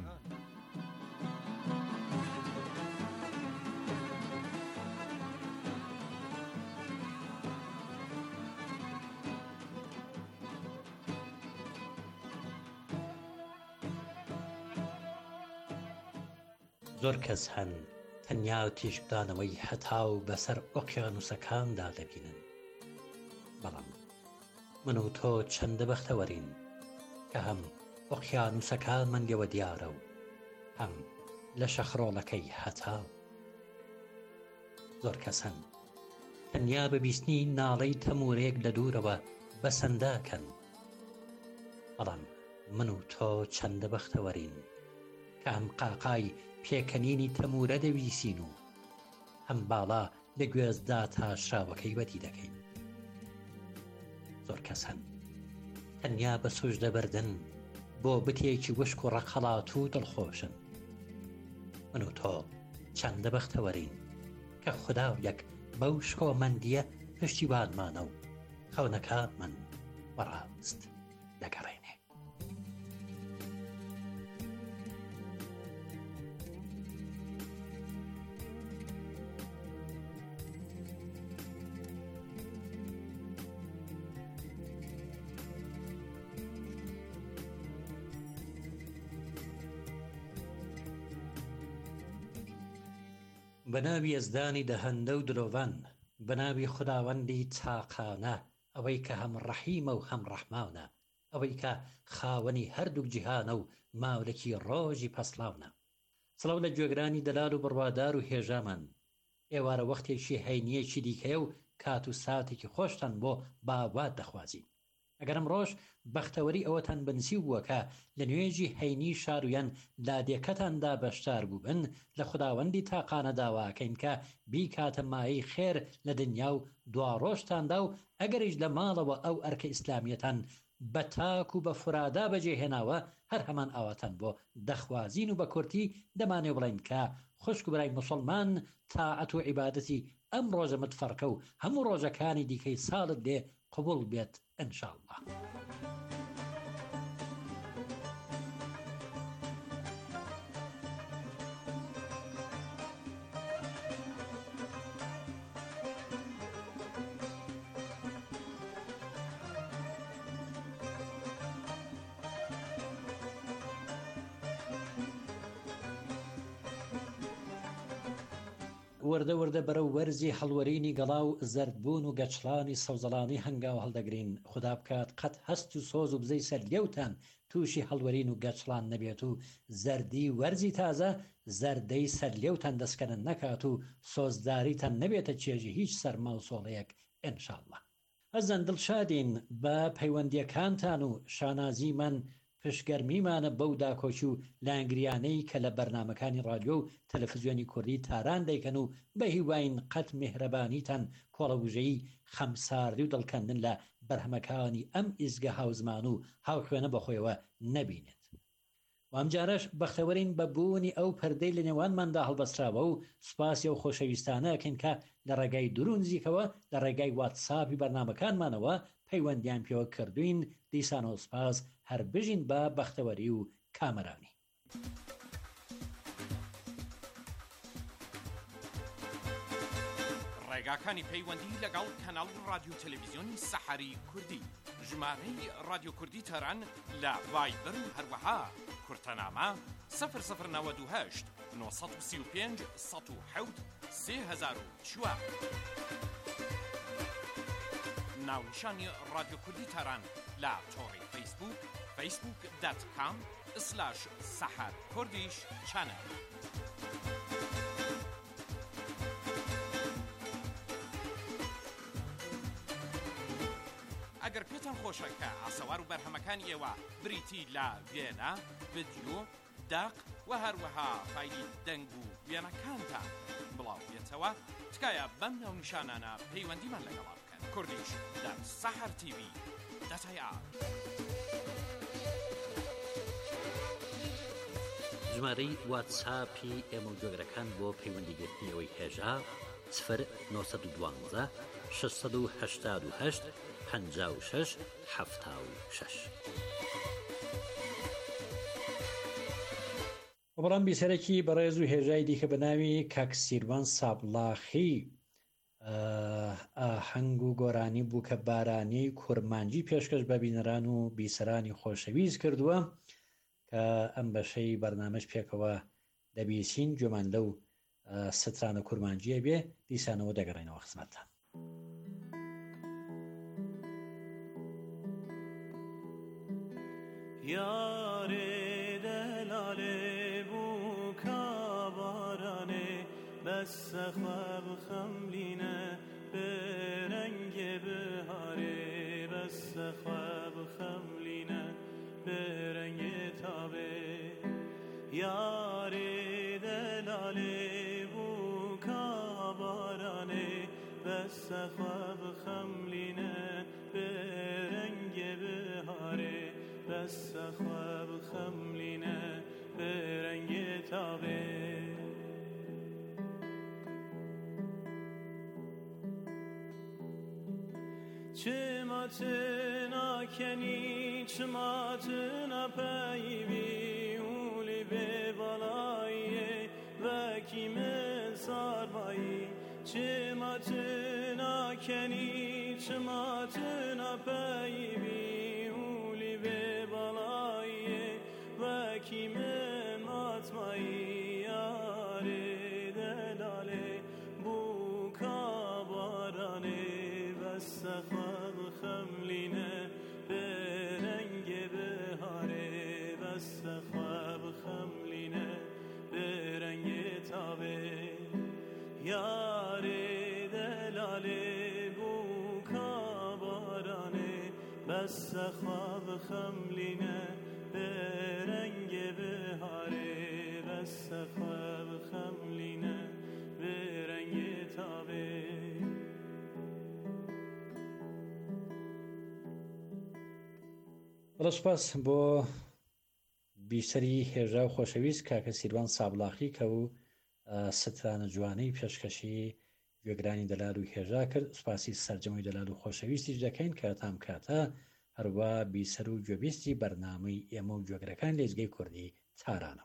زۆر کەس هەن تەنیا و تیژبدانەوەی هەتا و بەسەر ئۆقیانوسەکاندا دەبینن، بەڵام من و تۆ چەندە بەختەوەرین کە هەم ئۆقیانوسەکانمان لێوە دیارە و هەم لە شەخڕۆڵەکەی هەتا. زۆر کەس هەن تەنیا بەبیستنی ناڵەی تەمورێک لە دوورەوە بەسەنداکەن، بەڵام من و تۆ چەندە بەختەوەرین کە هەم قاقای پێکەنینی تەمورە دەویسین و هەم باڵا لە گوێزدا تا شراوەکەی بەدی دەکەین. زۆر کەس هەن تەنیا بە سوژ دەبەردن بۆ بتێکی وشک و ڕەقەڵات و دڵخۆشن. من و تۆ چەندە بەختەوەرین کە خوداویەک بەو شکۆمەندیە پشتیوانمانە و خەونەکانمان بەڕاست دەگەڕێنێ. بەناوی ئەزدانی دەهەندە و درۆڤان، بەناوی خوداوەندی چاقانە، ئەوەی کە هەم ڕەحیمە و هەم ڕەحمانە، ئەوەی کە خاوەنی هەردووک جیهانە و ماورێکی ڕۆژی پەسڵاونە. سڵاو لە گوێگرانی دەلال و بڕوادار و هێژامان. ئێوارە وەختێکی هەینیەکی دیکەیە و کات و ساتێکی خۆشتان بۆ باوات دەخوازی. ئەگەر ئەمڕۆژ بەختەوەری ئەوەتان بنسی بووە کە لە نوێژی هەینی شارویان لادێکەتاندا بەشدار بووبن لە خوداوەندی تاقانە داواکەین کە بیکاتە مایەی خێر لە دنیا و دوا ڕۆژتاندا و ئەگەریش لە ماڵەوە ئەو ئەرکە ئیسلامیەتان بە تاک و بە فرادا بەجێهێناوە هەر هەمان ئاواتان بۆ دەخوازین و بە کورتی دەمانێ بڵین کە خوشک و برای موسڵمان تاعەت و عیبادەتی ئەم ڕۆژە متفەرقە و هەموو ڕۆژەکانی دیکەی ساڵت لێ قبول بێت ئینشاءالله. وردە وردە بەرەو وەرزی هەڵوەرینی گەڵا و زەردبوون و گەچڵانی سەوزەڵانی هەنگاو هەڵدەگرین. خدا بکات قەت هەست و سۆز و بزەی سەر لێوتان تووشی هەڵوەرین و گەچڵان نەبێت و زەردی وەرزی تازە زەردەی سەر لێوتان دەستکەنن نەکات و سۆزداریتان نەبێتە چێژی هیچ سەرما و سۆڵەیەک ئینشاءالله. ئەزان دڵشادین بە پەیوەندیەکانتان و شانازیمان پشگەرمیمانە بەو داکۆچی و لانگریانەی کە لە بەرنامەکانی رادیۆ و تەلەڤیزیۆنی کوردی تاران دەیکەن و بە هیواین قەت میهرەبانیتان کۆڵەوژەیی خەمساردی و دڵکەندن لە بەرهەمەکانی ئەم ئیزگە هاوزمان و هاوخوێنە بەخۆیەوە نەبینێت. و ئەمجارەش بەختەوەرین بە بوونی ئەو پەردەی لە نێوانماندا هەڵبەستراوە و سوپاسی ئەو خۆشەویستانەکەن کە لە ڕێگای درونزیکەوە لە ڕێگای واتساپی بەرنامەکانمانەوە پەیوەندیان پێوە کردوین. دیسانەوە سوپاس، هەر بژین بە بەختەوەری و کامەرانی. ڕێگاکانی پەیوەندی لەگەڵ کەناڵ رادیۆ تەلەڤیزیۆنی سەحەری کوردی، ژمارەی رادیۆ کوردی تەران لە ڤایبەر و هەروەها کورتەنامە 0098 935 107 3004. ناونیشانی رادیۆ کوردی تەران لە تۆڕی فەیسبوک facebook.com/سەحەر کوردیش چەنەل. ئەگەر پێتان خۆشە کە ئاسەوار و بەرهەمەکانی ئێوە بریتی لە وێنە، ڤیدیۆ، داق و هەروەها فایلی دەنگ و وێنەکانتان بڵاو بێتەوە، تکایە بەم ناونیشانانە پەیوەندیمان لەگەڵا بکەن. کوردیش لە سەحەر تیڤی دەتایە. ژمارەی واتساپی ئێمە و جۆگرەکان بۆ پەیوەندیگرتنیەوەی هێژا 0912 688 56 76. بەڵام بیسەرەکی بەڕێز و هێژای دیکە بە ناوی کاک سیروان سابڵاخی ئاهەنگ و گۆرانی بوو کە بارانی کورمانجی پێشکەش بە بینەران و بیسەرانی خۆشەویست کردووە کە ئەم بەشەی بەرنامەش پێکەوە دەبیسین گوێمان لەو سترانە کورمانجیە بێ دیسانەوە دەگەڕێنەوە خزمەتتان. یارێ دەلالێ بوو کابارانێ بەسە خواب خەملینە بەرەنگێ بهارێ بەسە خواب خەملینە بەرەنگێ تاوێ یارێ دەلالێ بوو کابارانێ بەسە خواب خەملینە بەرەنگێ بهارێ بەسە خواب خەملینە بەرەنگێ تاوێ چما تناکنی چما تنپیوی اولی به بالایه وکی من ساربایی چما تناکنی چما تنپیوی اولی به بالایه وکی من ماتمایی یاره دلاله بوکا بارانه بسته خواب خملینه برنگ بهاره بسته خواب خملینه برنگ تابه یاره دلاله بوکا بارانه قصخا بخملینه به رنگ بهاره قصخا بخملینه به رنگ تابه ڕسپاس بۆ بیسەری هێژا و خۆشەویست کاکە سیروان سابڵاقی کە و سترانە جوانەی پێشکەشی گوێگرانی دەلال و هێژا کرد. سوپاسی سەرجەمەی دەلال و خۆشەویستیش دەکەین کە تام کاتە هەروە بیسەر و گوێبیستی بەرنامەی ئێمە و گوێگرەکان لێزگەی کوردی تارانەوە.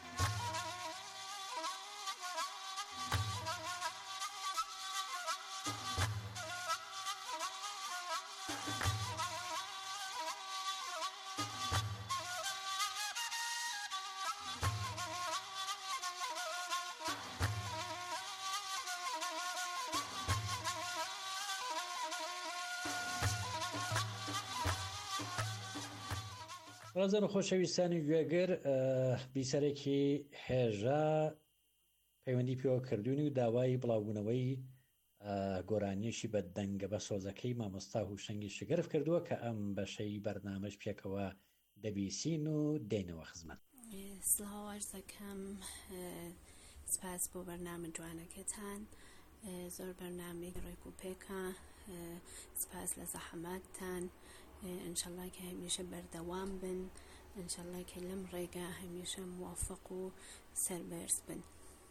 ڕازە و خۆشەویستانی گوێگر، بیسەرێکی هێژا پەیوەندی پێوە کردوونی و داوای بڵاوبوونەوەی گۆرانیەشی بە دەنگە بە سۆزەکەی مامۆستا هوشەنگی شگرف کردووە کە ئەم بەشەی بەرنامەش پێکەوە دەبیسین و دێنەوە خزمەت. سڵاوەش دەکەم، سپاس بۆ بەرنامە جوانەکەتان، زۆر بەرنامەی ڕێک و پێکە، سپاس لە زەحەماتتان، ئینشەڵڵا کە هەمیشە بەردەوام بن، ئینشەڵڵا کە لەم ڕێگا هەمیشە موفق و سەربەرز بن.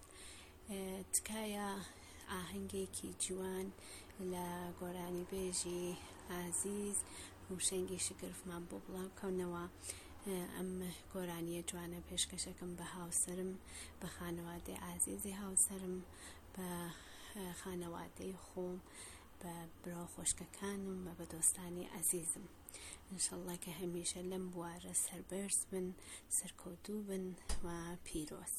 تکایە ئاهەنگێکی جوان لە گۆرانی بێژی ئازیز هوشەنگی شگرفمان بۆ بڵاوکەونەوە. ئەم گۆرانیە جوانە پێشکەشەکەم بە هاوسەرم، بە خانەوادەی ئازیزی هاوسەرم، بە خانەوادەی خۆم، بە برا خۆشکەکانم، بە دۆستانی ئەزیزم. ئینشەڵڵا کە هەمیشە لەم بوارە سەربەرز بن، سەرکەوتوو بن و پیرۆز.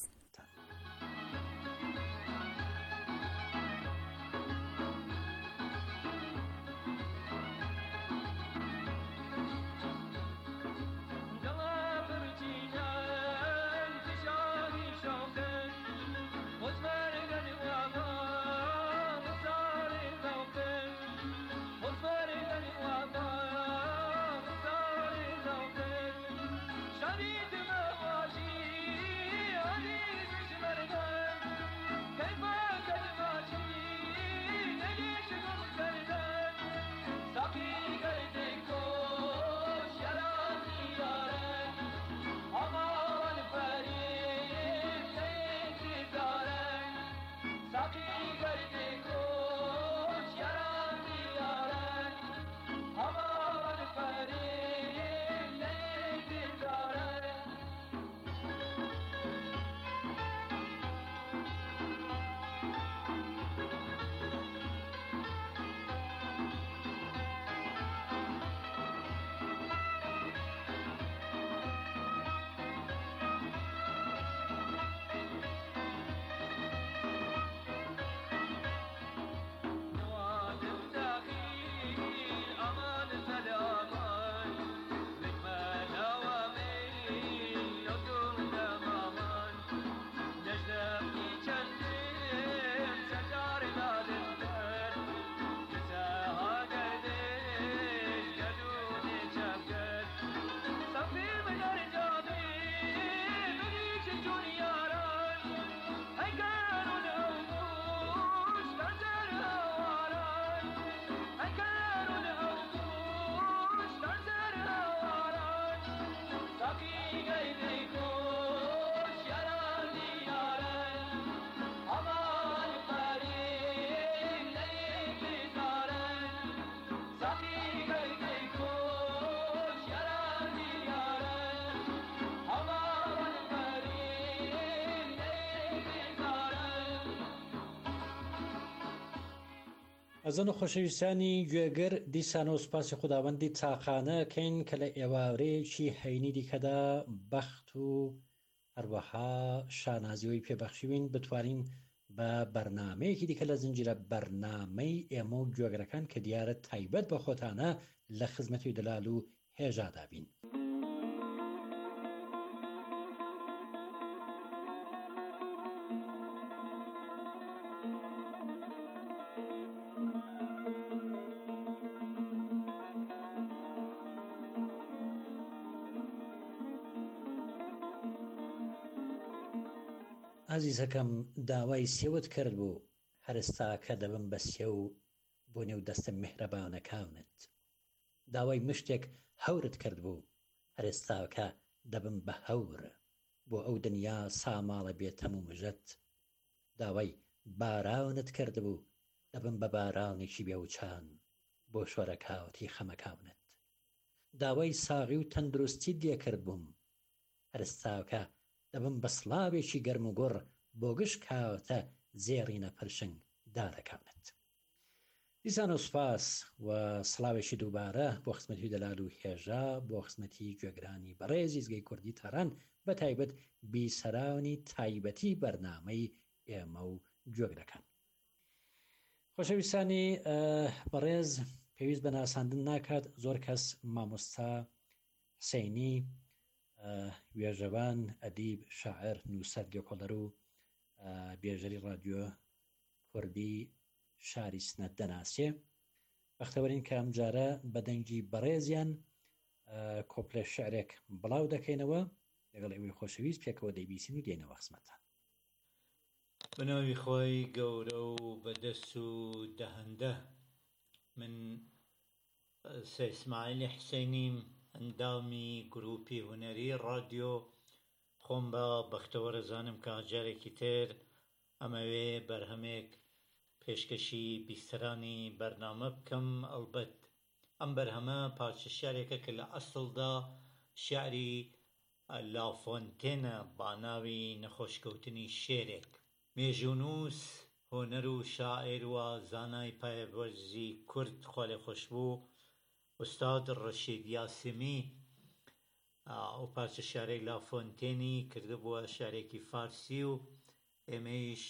ئەزان و خۆشەویستانی گوێگر، دیسانە و سوپاسی خوداوەندی چاقانەکەین کە لە ئێوارەیەکی هەینی دیکەدا بەخت و هەروەها شانازیەوەی پێبەخشیوین بتوانین بە بەرنامەیەکی دیکە لە زنجیرە بەرنامەی ئێمە و گوێگرەکان کە دیارە تایبەت بە خۆتانە لە خزمەتی دەلال و هێژادا بین. ئازیزەکەم داوای سێوت کرد بوو هەرستا کە دەبم بە سێو بۆ نێو دەستە میهرەبانەکانت. داوای مشتێک هەورت کرد بوو هەرێستاکە دەبم بە هەور بۆ ئەو دنیا ساماڵە بێتەم و مژەت. داوای بارانت کرد بوو دەبم بە بارانێکی بێوچان بۆ شۆرەکاوتی خەمەکاونت. داوای ساغی و تەندروستی دێکرد بووم هەرێستاکە دەبم بە سڵاوێکی گەرم و گوڕ بۆ گشت کاوتە زێڕینە پرشنگ دارەکانت. دیسان و سوپاس و سڵاوێکی دووبارە بۆ خزمەتی دەلال و هێژا بۆ خزمەتی گوێگرانی بەڕێزی زگەی کوردی تاران بە تایبەت بیسەرانی تایبەتی بەرنامەی ئێمە و گوێگرەکان. خۆشەویستانی بەڕێز، پێویست بە ناساندن ناکات، زۆر کەس مامۆستا حسەینی وێژەوان، ئەدیب، شاعر، نووسەر، گوێکۆڵەر و بێژەری ڕادیۆ کوردی شاری سنەت دەناسێ. بەختەوەرین کە ئەم جارە بە دەنگی بەڕێزیان کۆپلە شعرێک بڵاو دەکەینەوە لەگەڵ ئێوەی خۆشەویست پێکەوە دەیبیسین و دێنەوە خزمەتتان. بەناوی خۆی گەورە و بەدەست و دەهەندە. من سێ ئیسماعیلی حسەینیم، ئەندامی گروپی هونەری ڕادیۆ. خۆم بە بەختەوە دەزانم کە جارێکی تر ئەمەوێ بەرهەمێک پێشکەشی بیستەرانی بەرنامە بکەم. ئەلبەت ئەم بەرهەمە پارچە شعرێکە کە لە ئەسڵدا شعری لافۆنتێنە با ناوی نەخۆشکەوتنی شێرێک. مێژوونووس، هۆنەر و شاعیر و زانای پایەوەرزی کورد خوا لێ خۆش بوو، ئوستاد ڕەشید یاسمی ئەو پارچە شارەی لافۆنتێنی کردبووە شارێکی فارسی و ئێمەیش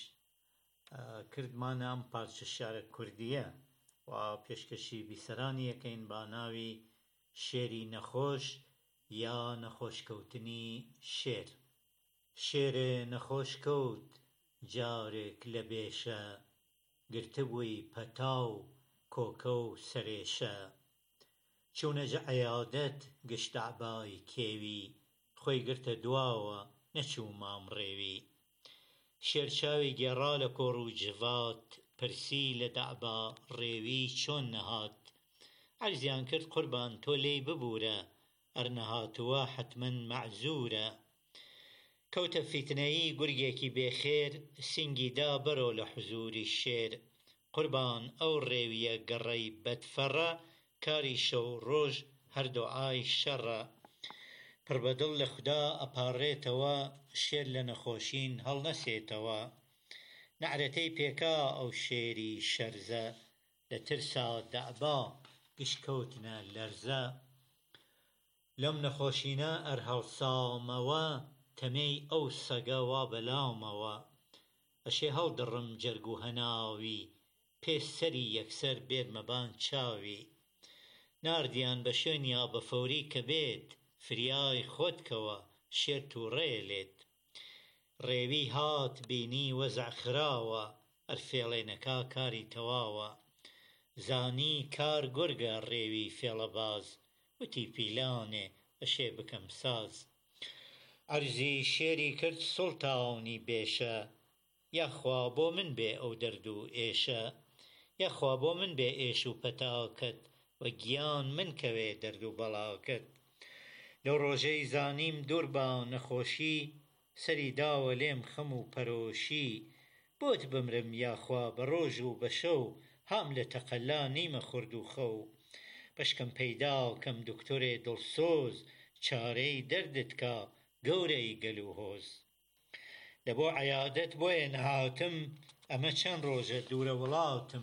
کردمانە ئەم پارچە شارە کوردیە و پێشکەشی بیسەرانی یەکەین با ناوی شێری نەخۆش یا نەخۆشکەوتنی شێر. شێرێ نەخۆشکەوت جارێک لە بێشە، گرتبووی پەتاو کۆکە و سەرێشە. چوونەجە عەیادەت گشتەعبای کێوی، خۆی گرتە دواوە نەچوو مامڕێوی. شێرچاوی گێڕا لە کۆڕ و جڤات، پرسی لە دەعبا ڕێوی چۆن نەهات. عەرزیان کرد قوربان تۆ لێی ببوورە، ئەر نەهاتووە حەتمەن مەعزوورە. کەوتە فیتنەیی گورگێکی بێخێر، سینگی دا بەرۆ لە حوزوری شێر. قوربان ئەو ڕێویە گەڕەی بەدفەڕە، کاری شەو ڕۆژ هەردوعای شەڕە. پڕبەدڵ لە خودا ئەپارڕێتەوە، شێر لە نەخۆشین هەڵنەسێتەوە. نەعرەتەی پێکا ئەو شێری شەرزە، لە ترسا دەعبا گشتکەوتنە لەرزە. لەم نەخۆشینە ئەر هەڵسامەوە، تەمەی ئەو سەگە وا بەلامەوە. ئەشێ هەڵدڕم جەرگ و هەناوی، پێش سەری یەکسەر بێرمەبان چاوی. ناردیان بە شوێنیا بە فەوری کە بێت، فریای خۆتکەوە شێر تووڕێ لێت. ڕێوی هات بینی وەزع خراوە، ئەر فێڵێنەکە کاری تەواوە. زانی کار گورگە ڕێوی فێڵەباز، وتی پیلانێ ئەشێ بکەم ساز. عەرزی شێری کرد سوڵتانی بێشە، یاخوا بۆ من بێ ئەو دەرد و ئێشە. یاخوا بۆ من بێ ئێش و پەتاکەت، و گیان من کەوێ دەرد و بەڵاکەت. لەو ڕۆژەی زانیم دوور بە نەخۆشی، سەری داوە لێم خەم و پەرۆشی. بۆت بمرم یاخوا بە ڕۆژ و بە شەو، هام لە تەقەلا نیمە خورد و خەو. بەشکەم پەیدا کەم دکتۆرێ دڵسۆز، چارەی دەردت کا گەورەی گەل و هۆز. لە بۆ عەیادەت بۆیە نەهاتم، ئەمە چەند ڕۆژە دوورە وڵاتم.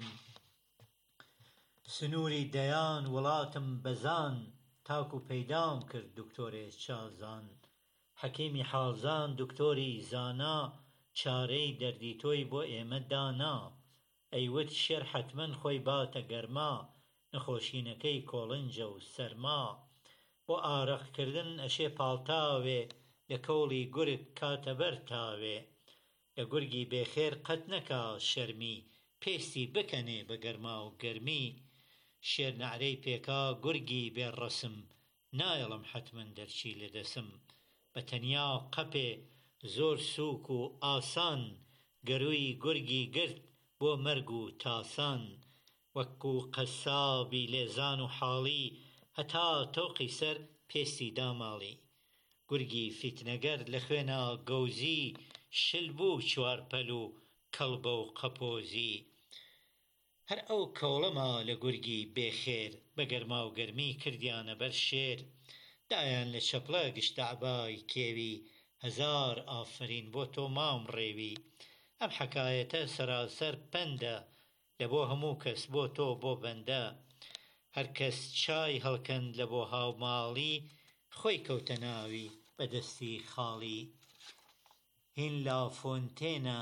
سنووری دەیان وڵاتم بەزان، تاکو پەیدام کرد دکتۆرێ چازان. حەکیمی حازان دکتۆری زانا، چارەی دەردی تۆی بۆ ئێمە دانا. ئەیوت شێر حەتمەن خۆی باتە گەرما، نەخۆشینەکەی کۆڵنجە و سەرما. بۆ ئارەقکردن ئەشێ پاڵتاوێ، لە کەوڵی گورگ کاتە بەر تاوێ. لە گورگی بێخێر قەت نەکا شەرمی، پێستی بکەنێ بە گەرما و گەرمی. شێر نەعرەی پێکا گورگی بێڕەسم، نایەڵم حەتمەن دەرچی لە دەسم. بە تەنیا قەپێ زۆر سووک و ئاسان گەروی گورگی گرت بۆ مەرگ و تاسان وەکو قەسابی لێزان و حاڵی هەتا تۆقی سەر پێستی داماڵی گورگی فیتنەگەر لە خوێنە گەوزی شل بوو چوارپەل و کەڵبە و قەپۆزی هەر ئەو کەوڵەما لە گورگی بێخێر بە گەرما و گەرمی کردیانە بەر شێر دایان لە چەپڵە گشتە عەبای کێوی هەزار ئافرین بۆ تۆ مام ڕێوی ئەم حەکایەتە سەراسەر پەندە لە بۆ هەموو کەس بۆ تۆ بۆ بەندە هەر کەس چای هەڵکەند لە بۆ هاوماڵی خۆی کەوتە ناوی بەدەستی خاڵی هین لافۆنتێنە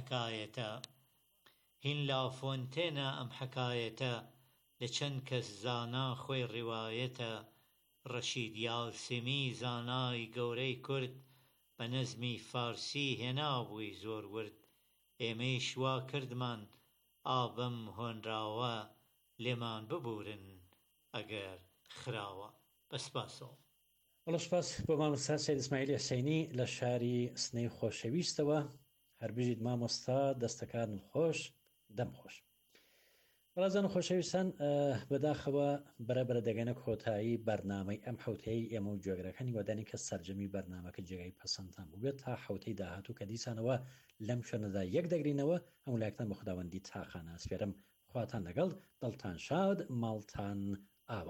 ئەم حەکایەتە لە چەند کەس زانا خۆی ڕیوایەتە ڕەشید یاسمی زانای گەورەی کورد بە نەزمی فارسی هێنابووی زۆر ورد ئێمەیش وا کردمان ئابەم هۆنراوە لێمان ببورن ئەگەر خراوە بەسپاسەوە. بەڵەشپاس بۆ مامۆستا سەید ئیسماعیلی حسەینی لە شاری سنەی خۆشەویستەوە هەر بژیت مامۆستا دەستەکان خۆش دەم خۆش. بەڵازان و خۆشەویستان بەداخەوە بەرەبرە دەگەنە کۆتایی بەرنامەی ئەم حوتەیە ئێمە و گوێگرەکانی وەدانی کە سەرجەمی بەرنامەکە جێگای پەسەندتان بووبێت تا حوتەی داهاتوو کە دیسانەوە لەم شوێنەدا یەک دەگرینەوە هەموو لایەکتان بە خوداوەندی تاقانە ئەسپێرم خواتان لەگەڵ دڵتان شاد ماڵتان ئاوە.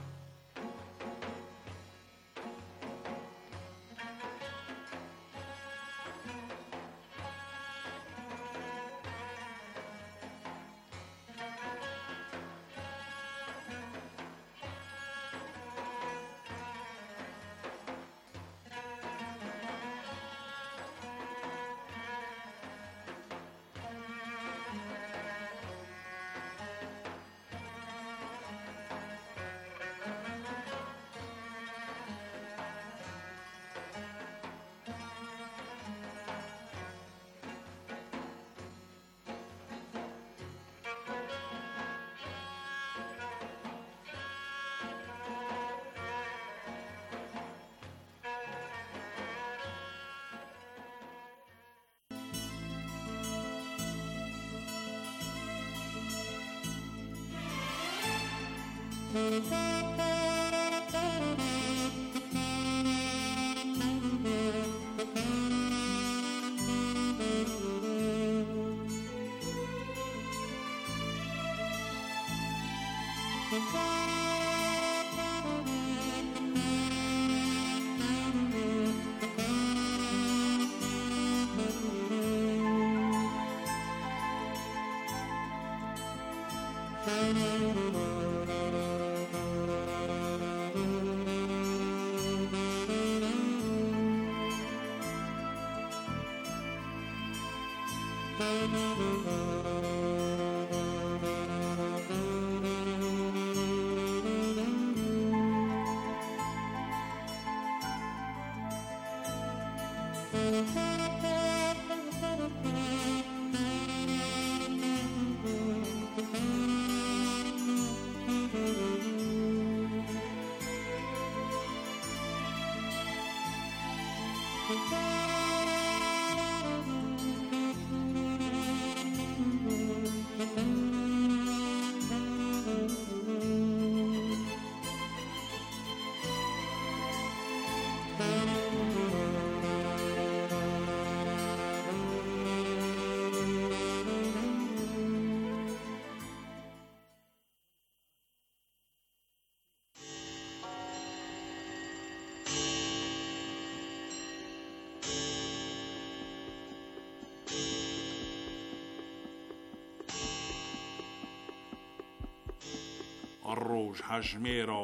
ڕۆژهەژمێرە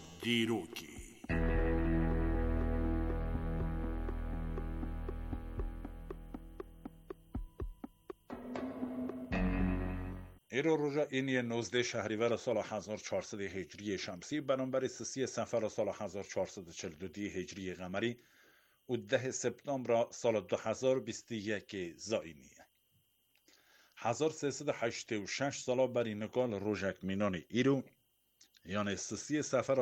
دیرۆکی ئێرە ڕۆژە ئینیە 19 شهریور سال 1400 هجری شمسی بنابر 30 صفر سال 1442 هجری قمری و 10 سپتامبر سال 2021 زائینی 1386 سال بری نگال روژک مینان ایرو یعنی 30 صفر